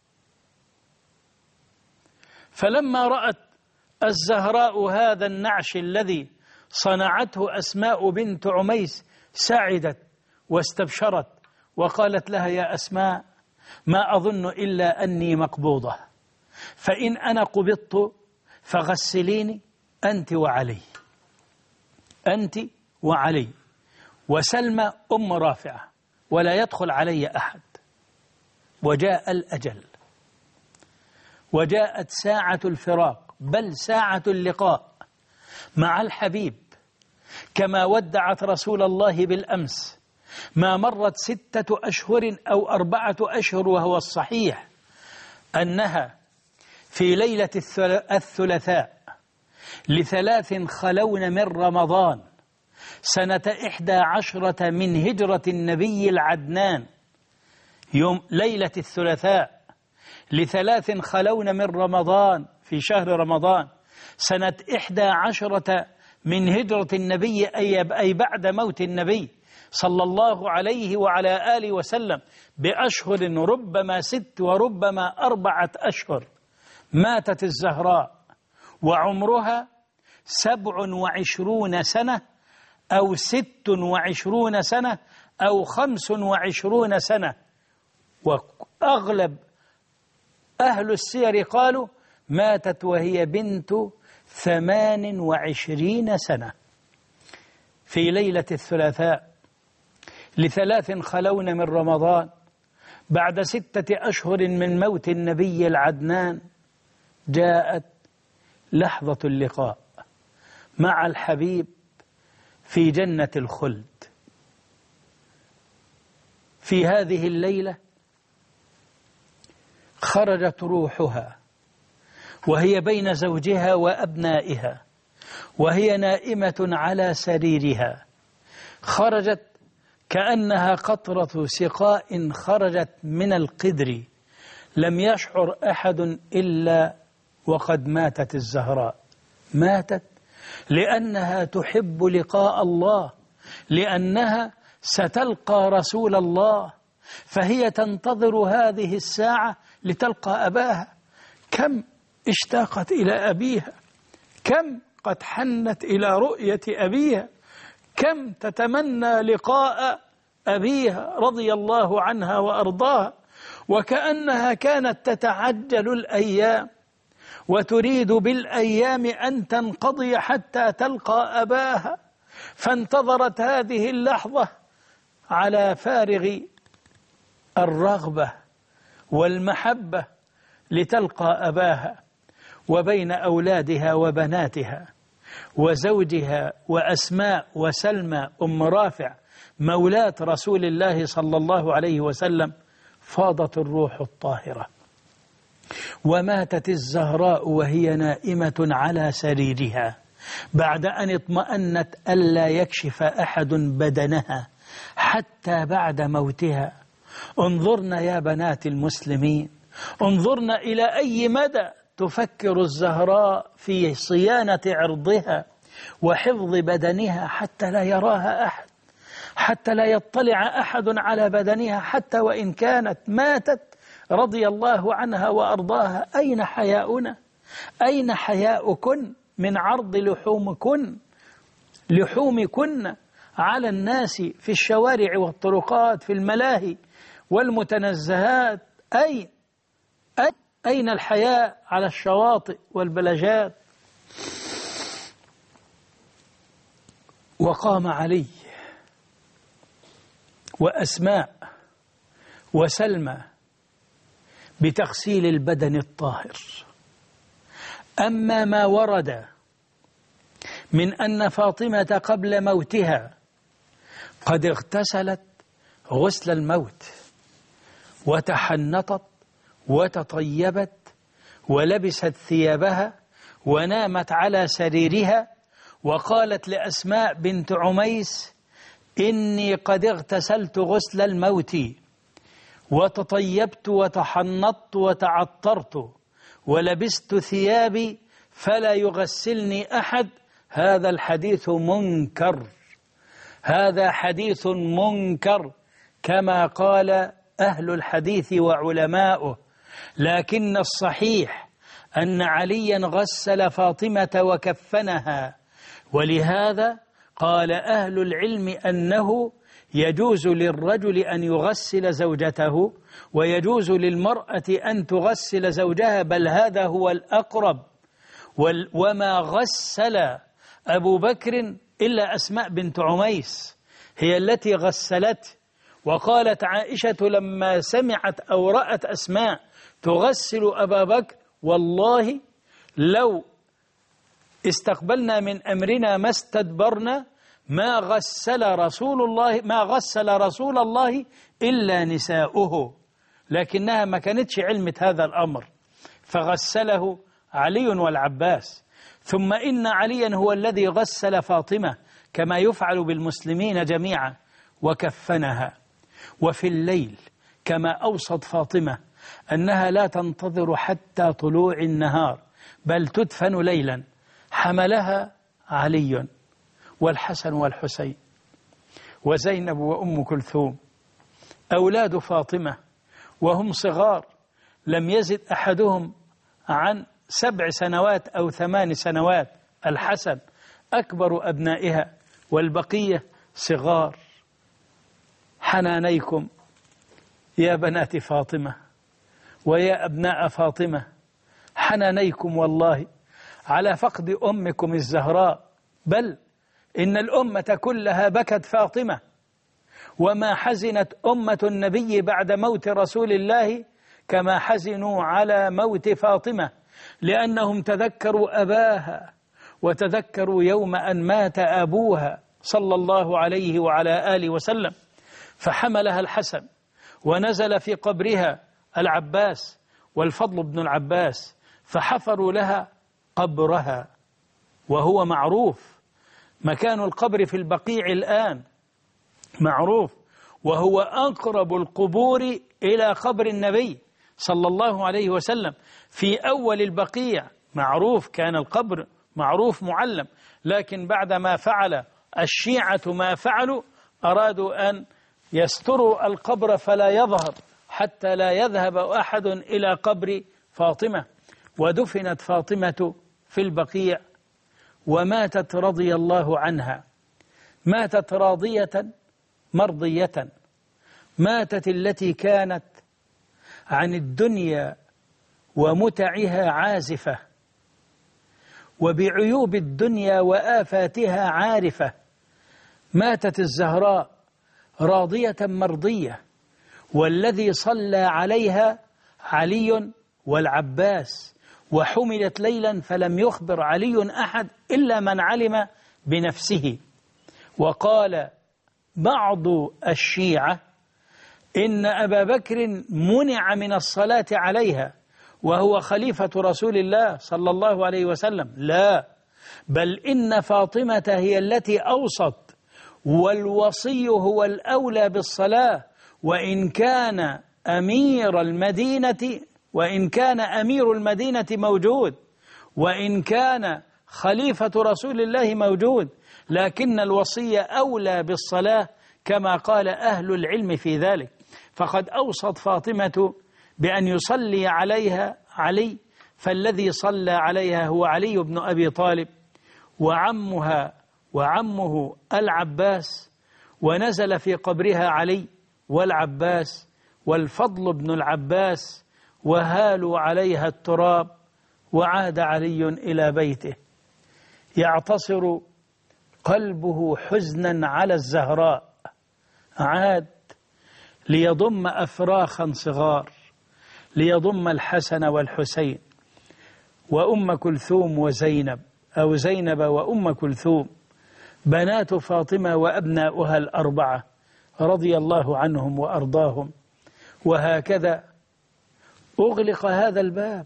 Speaker 1: فلما رأت الزهراء هذا النعش الذي صنعته أسماء بنت عميس سعدت واستبشرت وقالت لها يا أسماء ما أظن إلا أني مقبوضة، فإن أنا قبضت فغسليني أنت وعلي، أنت وعلي وسلمى أم رافعة، ولا يدخل علي أحد. وجاء الأجل، وجاءت ساعة الفراق، بل ساعة اللقاء مع الحبيب، كما ودعت رسول الله بالأمس. ما مرت 6 أشهر أو 4 أشهر، وهو الصحيح أنها في ليلة الثلاثاء ل3 خلون من رمضان سنة 11 من هجرة النبي العدنان، يوم ليلة الثلاثاء ل3 خلون من رمضان في شهر رمضان سنة 11 من هجرة النبي، أي بعد موت النبي صلى الله عليه وعلى آله وسلم بأشهر، ربما 6 وربما 4 أشهر، ماتت الزهراء وعمرها 27 سنة أو 26 سنة أو 25 سنة. وأغلب أهل السير قالوا ماتت وهي بنت 28 سنة في ليلة الثلاثاء ل3 خلون من رمضان بعد 6 أشهر من موت النبي العدنان. جاءت لحظة اللقاء مع الحبيب في جنة الخلد. في هذه الليلة خرجت روحها وهي بين زوجها وأبنائها وهي نائمة على سريرها، خرجت كأنها قطرة سقاء خرجت من القدر، لم يشعر أحد إلا وقد ماتت الزهراء. ماتت لأنها تحب لقاء الله، لأنها ستلقى رسول الله، فهي تنتظر هذه الساعة لتلقى أباها. كم اشتاقت إلى أبيها، كم قد حنت إلى رؤية أبيها، كم تتمنى لقاء أبيها رضي الله عنها وأرضاها، وكأنها كانت تتعجل الأيام وتريد بالأيام أن تنقضي حتى تلقى أباها، فانتظرت هذه اللحظة على فارغ الرغبة والمحبة لتلقى أباها. وبين أولادها وبناتها وزوجها وأسماء وسلمى أم رافع مولاة رسول الله صلى الله عليه وسلم فاضت الروح الطاهرة، وماتت الزهراء وهي نائمة على سريرها بعد أن اطمأنت ألا يكشف أحد بدنها حتى بعد موتها. انظرنا يا بنات المسلمين، انظرنا إلى أي مدى تفكر الزهراء في صيانة عرضها وحفظ بدنها حتى لا يراها أحد، حتى لا يطلع أحد على بدنها، حتى وإن كانت ماتت رضي الله عنها وأرضاها. أين حياؤنا؟ أين حياؤكن من عرض لحومكن على الناس في الشوارع والطرقات في الملاهي والمتنزهات؟ أين الحياء على الشواطئ والبلجات؟ وقام علي وأسماء وسلمى بتغسيل البدن الطاهر. أما ما ورد من أن فاطمة قبل موتها قد اغتسلت غسل الموت وتحنطت وتطيبت ولبست ثيابها ونامت على سريرها وقالت لأسماء بنت عميس: إني قد اغتسلت غسل الموت وتطيبت وتحنطت وتعطرت ولبست ثيابي فلا يغسلني أحد. هذا الحديث منكر، هذا حديث منكر كما قال أهل الحديث وعلماؤه. لكن الصحيح أن عليا غسل فاطمة وكفنها، ولهذا قال أهل العلم أنه يجوز للرجل أن يغسل زوجته ويجوز للمرأة أن تغسل زوجها، بل هذا هو الأقرب. وما غسل أبو بكر إلا أسماء بنت عميس، هي التي غسلت. وقالت عائشة لما سمعت أو رأت أسماء تغسل أبا بكر: والله لو استقبلنا من أمرنا ما استدبرنا ما غسل رسول الله إلا نساؤه. لكنها ما كانتش علمت هذا الأمر فغسله علي والعباس. ثم إن عليا هو الذي غسل فاطمة كما يفعل بالمسلمين جميعا وكفنها. وفي الليل كما أوصت فاطمة أنها لا تنتظر حتى طلوع النهار بل تدفن ليلا، حملها علي والحسن والحسين وزينب وأم كلثوم أولاد فاطمة وهم صغار، لم يزد أحدهم عن 7 سنوات أو 8 سنوات. الحسن أكبر أبنائها والبقية صغار. حنانيكم يا بنات فاطمة ويا أبناء فاطمة، حنانيكم والله على فقد أمكم الزهراء، بل إن الأمة كلها بكت فاطمة، وما حزنت أمة النبي بعد موت رسول الله كما حزنوا على موت فاطمة، لأنهم تذكروا أباها وتذكروا يوم أن مات أبوها صلى الله عليه وعلى آله وسلم، فحملها الحسن ونزل في قبرها العباس والفضل بن العباس، فحفروا لها قبرها، وهو معروف مكان القبر في البقيع الآن معروف، وهو أقرب القبور إلى قبر النبي صلى الله عليه وسلم في أول البقيع معروف، كان القبر معروف معلم، لكن بعدما فعل الشيعة ما فعلوا أرادوا أن يستروا القبر فلا يظهر حتى لا يذهب أحد إلى قبر فاطمة. ودفنت فاطمة في البقيع وماتت رضي الله عنها، ماتت راضية مرضية، ماتت التي كانت عن الدنيا ومتعها عازفة، وبعيوب الدنيا وآفاتها عارفة. ماتت الزهراء راضية مرضية، والذي صلى عليها علي والعباس، وحملت ليلا فلم يخبر علي أحد إلا من علم بنفسه. وقال بعض الشيعة إن أبا بكر منع من الصلاة عليها وهو خليفة رسول الله صلى الله عليه وسلم. لا، بل إن فاطمة هي التي أوصت، والوصي هو الأولى بالصلاة، وإن كان أمير المدينة موجود، وإن كان خليفة رسول الله موجود، لكن الوصي أولى بالصلاة كما قال أهل العلم في ذلك. فقد أوصت فاطمة بأن يصلي عليها علي، فالذي صلى عليها هو علي بن أبي طالب وعمه العباس، ونزل في قبرها علي والعباس والفضل بن العباس، وهالوا عليها التراب، وعاد علي إلى بيته يعتصر قلبه حزنا على الزهراء، عاد ليضم أفراخا صغار، ليضم الحسن والحسين وأم كلثوم وزينب، أو زينب وأم كلثوم، بنات فاطمة وأبناؤها الأربعة رضي الله عنهم وأرضاهم. وهكذا أغلق هذا الباب،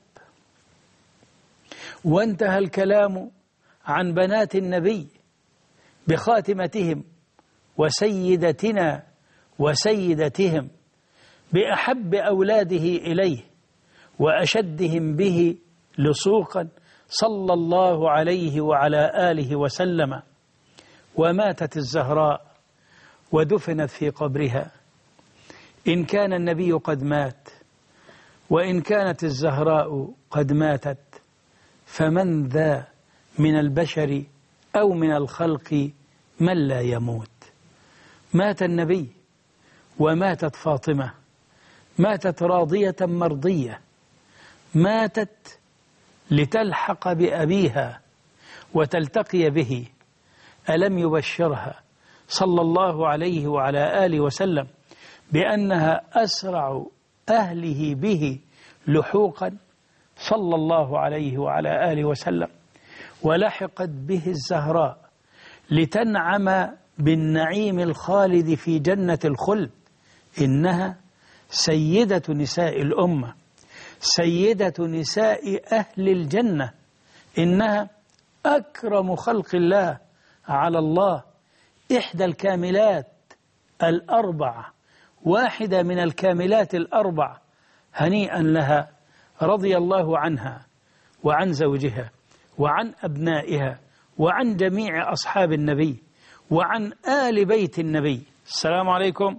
Speaker 1: وانتهى الكلام عن بنات النبي بخاتمتهم وسيدتنا وسيدتهم، بأحب أولاده إليه وأشدهم به لصوقا صلى الله عليه وعلى آله وسلم. وماتت الزهراء ودفنت في قبرها، إن كان النبي قد مات وإن كانت الزهراء قد ماتت، فمن ذا من البشر أو من الخلق من لا يموت؟ مات النبي وماتت فاطمة، ماتت راضية مرضية، ماتت لتلحق بأبيها وتلتقي به. ألم يبشرها صلى الله عليه وعلى آله وسلم بأنها أسرع أهله به لحوقا صلى الله عليه وعلى آله وسلم؟ ولحقت به الزهراء لتنعم بالنعيم الخالد في جنة الخلد. إنها سيدة نساء الأمة، سيدة نساء أهل الجنة، إنها أكرم خلق الله على الله، إحدى الكاملات الأربع، واحدة من الكاملات الأربع. هنيئا لها، رضي الله عنها وعن زوجها وعن أبنائها وعن جميع أصحاب النبي وعن آل بيت النبي. السلام عليكم.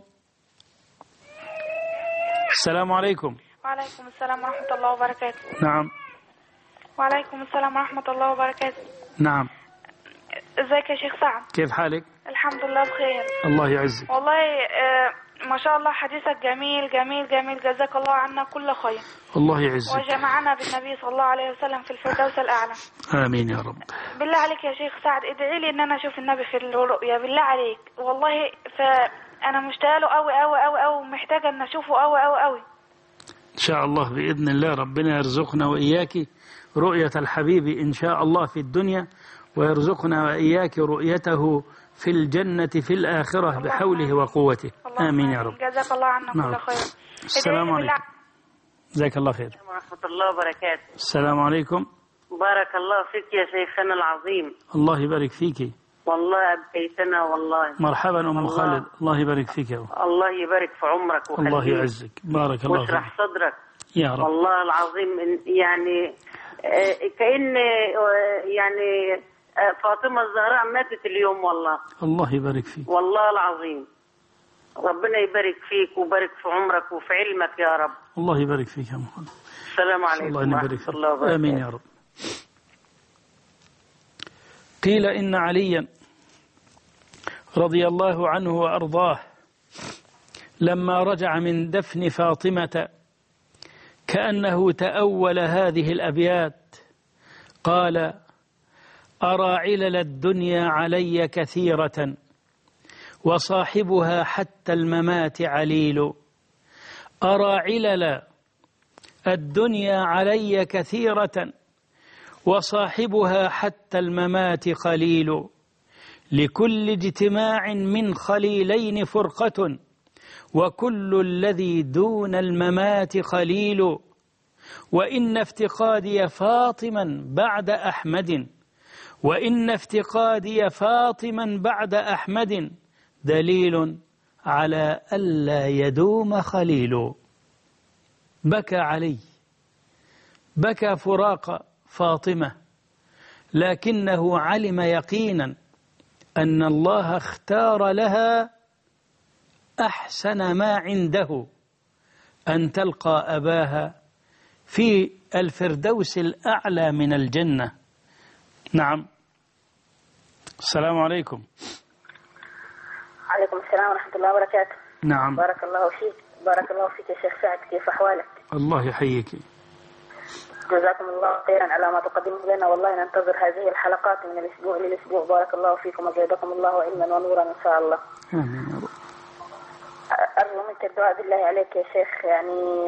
Speaker 1: السلام عليكم.
Speaker 4: وعليكم السلام ورحمة الله وبركاته.
Speaker 1: نعم.
Speaker 4: وعليكم السلام ورحمة الله وبركاته.
Speaker 1: نعم.
Speaker 4: ازيك يا شيخ سعد؟
Speaker 1: كيف حالك؟
Speaker 4: الحمد لله بخير.
Speaker 1: الله يعزك.
Speaker 4: والله ما شاء الله حديثك جميل جميل جميل، جزاك الله عنا كل خير.
Speaker 1: الله يعزك.
Speaker 4: وجمعنا بالنبي صلى الله عليه وسلم في الفردوس الأعلى.
Speaker 1: آمين يا رب.
Speaker 4: بالله عليك يا شيخ سعد ادعي لي ان انا اشوف النبي في الرؤيا، بالله عليك والله، فانا مشتاقه له قوي قوي قوي قوي، ومحتاجه ان اشوفه قوي قوي قوي.
Speaker 1: إن شاء الله بإذن الله ربنا يرزقنا وإياك رؤية الحبيب إن شاء الله في الدنيا، ويرزقنا وإياك رؤيته في الجنة في الآخرة بحوله وقوته. آمين يا رب.
Speaker 4: جزاك الله عنا كل خير.
Speaker 1: السلام عليكم. جزاك الله خير.
Speaker 5: ورحمة الله وبركاته.
Speaker 1: السلام عليكم.
Speaker 5: بارك الله فيك يا شيخنا العظيم.
Speaker 1: الله يبارك فيك.
Speaker 5: والله أبقيتنا والله.
Speaker 1: مرحبا أم خالد. الله يبارك فيك يا رب.
Speaker 5: الله يبارك في عمرك وخليك.
Speaker 1: الله يعزك. بارك الله فيك.
Speaker 5: واشرح صدرك
Speaker 1: يا رب.
Speaker 5: والله العظيم يعني كأن يعني فاطمة الزهراء ماتت اليوم والله.
Speaker 1: الله يبارك فيك.
Speaker 5: والله العظيم ربنا يبارك فيك ويبارك في عمرك وفي علمك يا رب.
Speaker 1: الله يبارك فيك يا محمد.
Speaker 5: السلام عليكم ورحمة الله وبركاته.
Speaker 1: آمين يا رب. قيل إن عليا رضي الله عنه وأرضاه لما رجع من دفن فاطمة كأنه تأول هذه الأبيات، قال: أرى علل الدنيا علي كثيرة وصاحبها حتى الممات عليل. أرى علل الدنيا علي كثيرة وصاحبها حتى الممات قليل. لكل اجتماع من خليلين فرقة وكل الذي دون الممات قليل. وإن افتقادي فاطما بعد أحمد وإن افتقادي فاطما بعد أحمد دليل على ألا يدوم خليل. بكى علي، بكى فراق فاطمة، لكنه علم يقينا أن الله اختار لها أحسن ما عنده، أن تلقى أباها في الفردوس الأعلى من الجنة. نعم. السلام عليكم.
Speaker 6: عليكم السلام ورحمة الله وبركاته.
Speaker 1: نعم.
Speaker 6: بارك الله فيك. بارك الله فيك يا شيخ سعد، كيف أحوالك؟
Speaker 1: الله يحييك.
Speaker 6: جزاكم الله خيرا على ما تقدموا لنا، والله ننتظر هذه الحلقات من الأسبوع للأسبوع. بارك الله فيكم وزيدكم الله علما ونورا إن شاء الله.
Speaker 1: آمين يا رب.
Speaker 6: أرجو منك الدعاء بالله عليك يا شيخ، يعني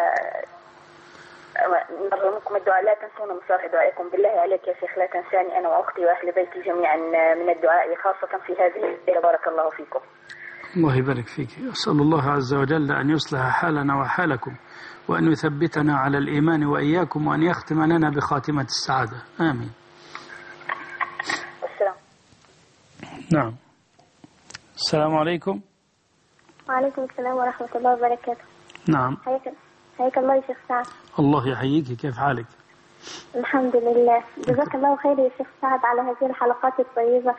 Speaker 6: نرجو منكم الدعاء، لا تنسونا من صالح دعائكم بالله عليك يا شيخ، لا تنساني أنا وأختي وأهل بيتي جميعا من الدعاء، خاصة في هذه الليلة. بارك الله فيكم.
Speaker 1: الله يبارك فيك. أسأل الله عز وجل أن يصلح حالنا وحالكم، وأن يثبتنا على الإيمان وإياكم، وأن يختم لنا بخاتمة السعادة. آمين.
Speaker 6: السلام.
Speaker 1: نعم. السلام عليكم.
Speaker 7: وعليكم السلام ورحمة الله وبركاته.
Speaker 1: نعم.
Speaker 7: حياك الله يا شيخ سعد.
Speaker 1: الله يحييك. كيف حالك؟
Speaker 7: الحمد لله. جزاك الله خير يا شيخ سعد على هذه الحلقات الطيبة.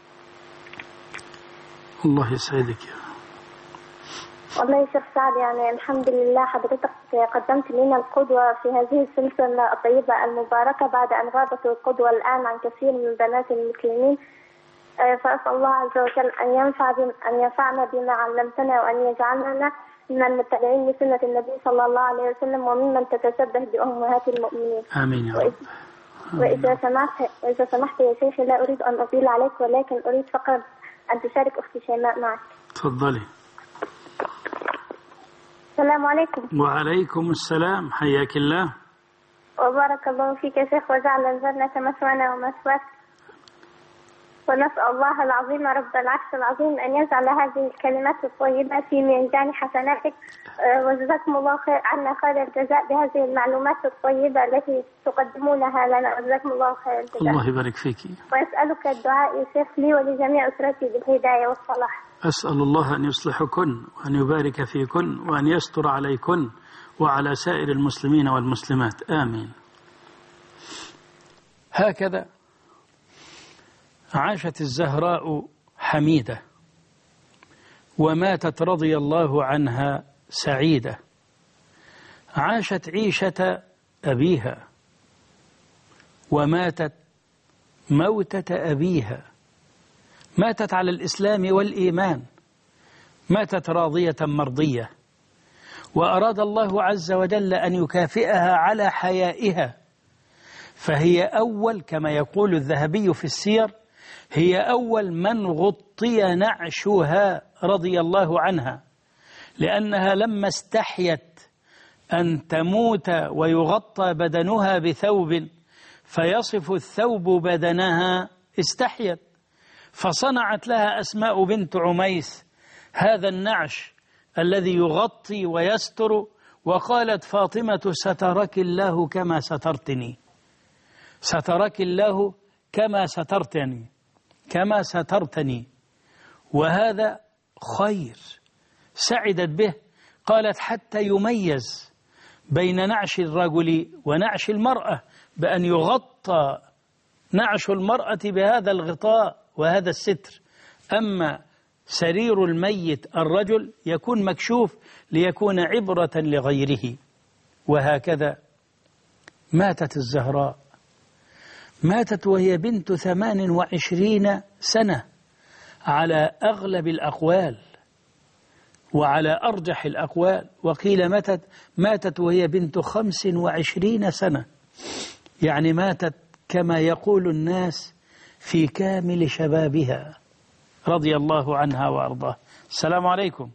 Speaker 1: الله يسعدك.
Speaker 7: والله يا شيخ سعد يعني الحمد لله حضرتك قدمت لنا القدوة في هذه السلسلة الطيبة المباركة بعد أن غابت القدوة الآن عن كثير من بنات المسلمين. فأسأل الله عز وجل أن ينفعنا بما علمتنا، وأن يجعلنا من المتبعين لسنة النبي صلى الله عليه وسلم، وممن تتشبه بأمهات المؤمنين.
Speaker 1: آمين يا رب.
Speaker 7: وإذا سمحت يا شيخ، لا أريد أن أطيل عليك، ولكن أريد فقط أن تشارك أختي شيماء معك.
Speaker 1: تفضلي.
Speaker 7: السلام عليكم.
Speaker 1: وعليكم السلام. حياك الله.
Speaker 7: وبارك الله فيك يا شيخ، وجعل الجنة مثوانا ومثواك. ونسأل الله العظيم رب العرش العظيم أن يجعل هذه الكلمات الطيبة في ميزان حسناتك، وجزاكم الله عنا خير الجزاء بهذه المعلومات الطيبة التي تقدمونها لنا، وجزاكم الله خير الجزاء.
Speaker 1: الله يبارك فيك.
Speaker 7: ويسألك الدعاء يا شيخ لي ولجميع أسرتي بالهداية والصلاح.
Speaker 1: أسأل الله أن يصلحكن، وأن يبارك فيكن، وأن يستر عليكن وعلى سائر المسلمين والمسلمات. آمين. هكذا عاشت الزهراء حميدة، وماتت رضي الله عنها سعيدة. عاشت عيشة أبيها، وماتت موتة أبيها. ماتت على الإسلام والإيمان، ماتت راضية مرضية. وأراد الله عز وجل أن يكافئها على حيائها، فهي أول، كما يقول الذهبي في السير، هي أول من غطي نعشها رضي الله عنها، لأنها لما استحيت أن تموت ويغطى بدنها بثوب فيصف الثوب بدنها استحيت، فصنعت لها أسماء بنت عميس هذا النعش الذي يغطي ويستر، وقالت فاطمة سترك الله كما سترتني، سترك الله كما سترتني، وهذا خير سعدت به. قالت حتى يميز بين نعش الرجل ونعش المرأة بأن يغطى نعش المرأة بهذا الغطاء وهذا الستر، أما سرير الميت الرجل يكون مكشوف ليكون عبرة لغيره. وهكذا ماتت الزهراء، ماتت وهي بنت 28 سنة على أغلب الأقوال وعلى أرجح الأقوال، وقيل ماتت وهي بنت 25 سنة، يعني ماتت كما يقول الناس في كامل شبابها رضي الله عنها وأرضاه. السلام عليكم.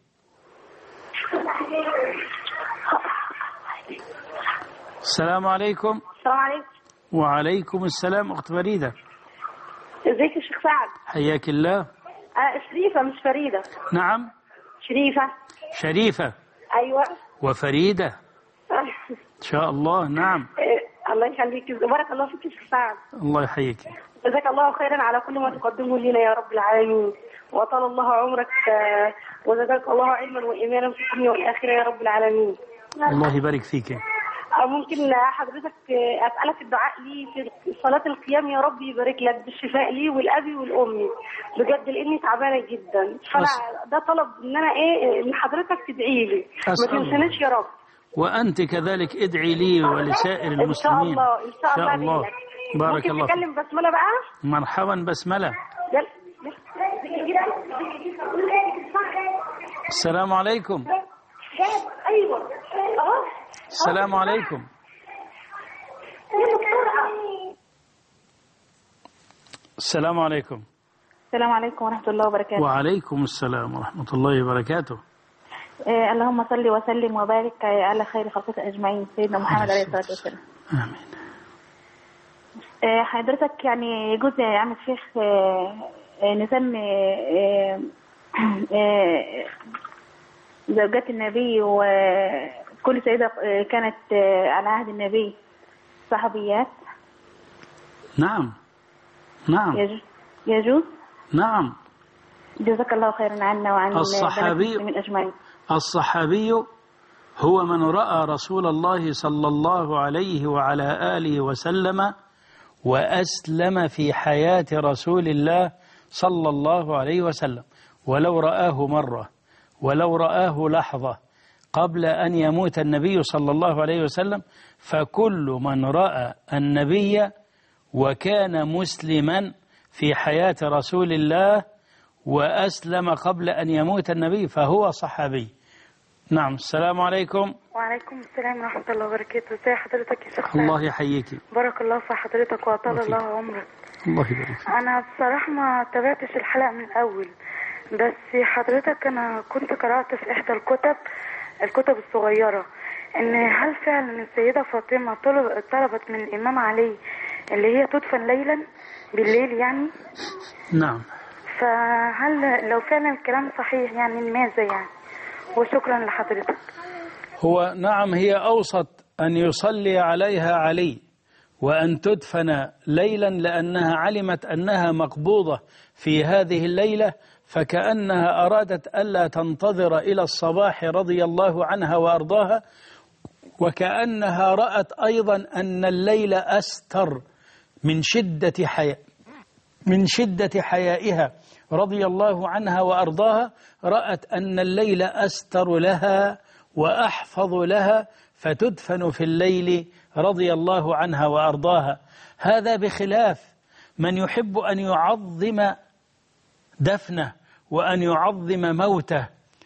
Speaker 1: السلام عليكم.
Speaker 6: السلام عليكم.
Speaker 1: وعليكم السلام. أخت فريدة،
Speaker 6: ازيك يا شيخ سعد؟
Speaker 1: حياك الله.
Speaker 6: شريفة مش فريدة.
Speaker 1: نعم شريفة.
Speaker 6: أيوة.
Speaker 1: وفريدة إن شاء الله. نعم.
Speaker 6: الله يخليك، بارك الله فيك يا شيخ سعد.
Speaker 1: الله يحييك.
Speaker 6: جزاك الله خيرا على كل ما تقدمه لنا يا رب العالمين، وطال الله عمرك وزادك الله علما وإيمانا في الدنيا والآخرة يا رب العالمين.
Speaker 1: الله يبارك فيك.
Speaker 6: ممكن حضرتك أسألك الدعاء لي في صلاة القيام؟ يا رب يبارك لك بالشفاء لي والأبي والأمي بجد، لأني تعبانة جدا، فأنا ده طلب إن أنا إن حضرتك تدعي لي ما تنسانيش يا رب.
Speaker 1: وأنت كذلك ادعي لي ولسائر المسلمين.
Speaker 6: إن شاء الله.
Speaker 1: بارك الله فيك.
Speaker 6: نتكلم بسملة بقى؟
Speaker 1: مرحبا بسملة. السلام عليكم.
Speaker 6: أيوة.
Speaker 1: السلام عليكم. السلام عليكم.
Speaker 8: السلام عليكم ورحمة الله وبركاته.
Speaker 1: وعليكم السلام ورحمة الله وبركاته.
Speaker 8: اللهم صل وسلم وبارك على خير خلقك أجمعين سيدنا محمد عليه الصلاة والسلام.
Speaker 1: آمين.
Speaker 8: حضرتك يعني يجوز يا عم الشيخ نسمي زوجات النبي وكل سيدة كانت على عهد النبي صحابيات؟
Speaker 1: نعم.
Speaker 8: يجوز؟
Speaker 1: نعم.
Speaker 8: جزاك الله خيرا عنا وعن المسلمين أجمعين.
Speaker 1: الصحابي هو من رأى رسول الله صلى الله عليه وعلى آله وسلم وأسلم في حياة رسول الله صلى الله عليه وسلم، ولو رآه مرة ولو رآه لحظة قبل أن يموت النبي صلى الله عليه وسلم، فكل من رأى النبي وكان مسلما في حياة رسول الله وأسلم قبل أن يموت النبي فهو صحابي. نعم. السلام عليكم.
Speaker 9: وعليكم السلام ورحمة الله وبركاته. ازي حضرتك يا شيخ؟
Speaker 1: الله يحييك.
Speaker 9: بارك الله في حضرتك وأطال الله عمرك.
Speaker 1: الله يبارك.
Speaker 9: أنا بصراحة ما تابعتش الحلقة من الأول، بس حضرتك أنا كنت قرأت في إحدى الكتب الصغيرة إن هل فعلا السيدة فاطمة طلبت من الإمام علي اللي هي تدفن ليلا بالليل يعني؟
Speaker 1: نعم.
Speaker 9: فهل لو فعلا الكلام صحيح يعني لماذا يعني؟ وشكرا لحضرتك.
Speaker 1: هو نعم، هي أوصت أن يصلي عليها علي وأن تدفن ليلا لأنها علمت أنها مقبوضة في هذه الليلة، فكأنها أرادت ألا تنتظر إلى الصباح رضي الله عنها وأرضاها، وكأنها رأت أيضا أن الليل أستر من شدة حيائها رضي الله عنها وأرضاها، رأت أن الليل أستر لها وأحفظ لها فتدفن في الليل رضي الله عنها وأرضاها. هذا بخلاف من يحب أن يعظم دفنه وأن يعظم موته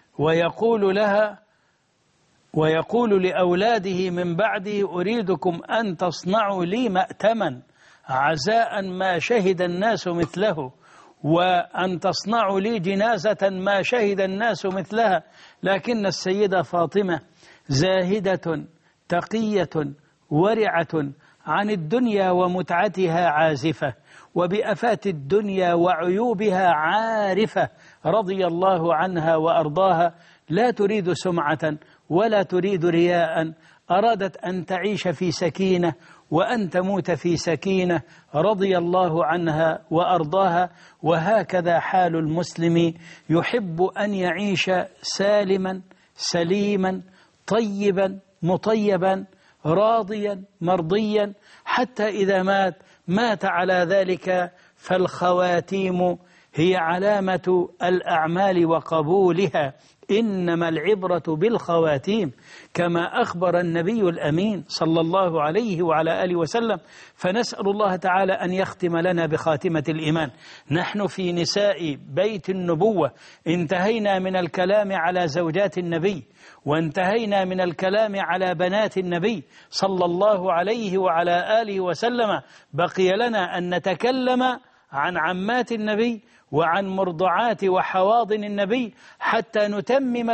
Speaker 1: ويقول لأولاده من بعده أريدكم أن تصنعوا لي مأتما عزاء ما شهد الناس مثله، وأن تصنعوا لي جنازة ما شهد الناس مثلها. لكن السيدة فاطمة زاهدة تقية ورعة عن الدنيا ومتعتها عازفة، وبآفات الدنيا وعيوبها عارفة، رضي الله عنها وأرضاها، لا تريد سمعة ولا تريد رياء، أرادت أن تعيش في سكينة وأن تموت في سكينة، رضي الله عنها وأرضاها. وهكذا حال المسلم، يحب أن يعيش سالما سليما طيبا مطيبا راضيا مرضيا، حتى إذا مات على ذلك. فالخواتيم هي علامة الأعمال وقبولها، إنما العبرة بالخواتيم، كما أخبر النبي الأمين صلى الله عليه وعلى آله وسلم. فنسأل الله تعالى أن يختم لنا بخاتمة الإيمان. نحن في نساء بيت النبوة انتهينا من الكلام على زوجات النبي، وانتهينا من الكلام على بنات النبي صلى الله عليه وعلى آله وسلم. بقي لنا أن نتكلم عن عمات النبي وعن مرضعات وحواضن النبي، حتى نتمم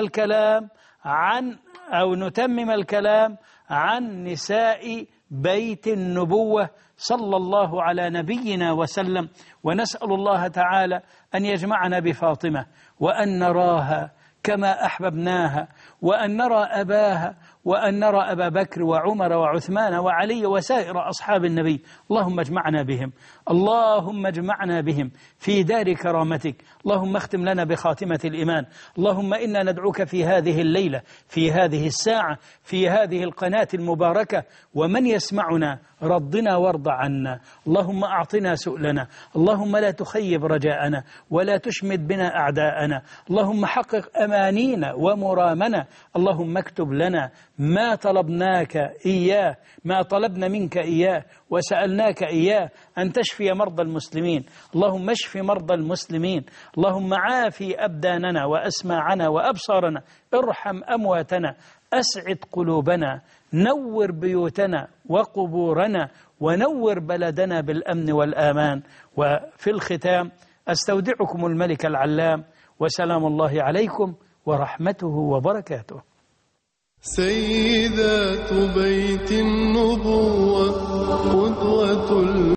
Speaker 1: الكلام عن نساء بيت النبوة صلى الله على نبينا وسلم. ونسأل الله تعالى أن يجمعنا بفاطمة، وأن نراها كما أحببناها، وأن نرى أباها، وأن نرى أبا بكر وعمر وعثمان وعلي وسائر أصحاب النبي. اللهم اجمعنا بهم، اللهم اجمعنا بهم في دار كرامتك. اللهم اختم لنا بخاتمة الإيمان. اللهم إنا ندعوك في هذه الليلة، في هذه الساعة، في هذه القناة المباركة، ومن يسمعنا رضنا وارض عنا. اللهم أعطنا سؤلنا، اللهم لا تخيب رجاءنا ولا تشمت بنا أعداءنا. اللهم حقق أمانينا ومرامنا. اللهم اكتب لنا ما طلبناك إياه، ما طلبنا منك إياه وسألناك إياه، أن تشفي مرضى المسلمين. اللهم اشف مرضى المسلمين. اللهم عافي أبداننا وأسماعنا وأبصارنا، ارحم أمواتنا، أسعد قلوبنا، نور بيوتنا وقبورنا، ونور بلدنا بالأمن والآمان. وفي الختام أستودعكم الملك العلام، وسلام الله عليكم ورحمته وبركاته.
Speaker 10: سيدات بيت النبوة قدوة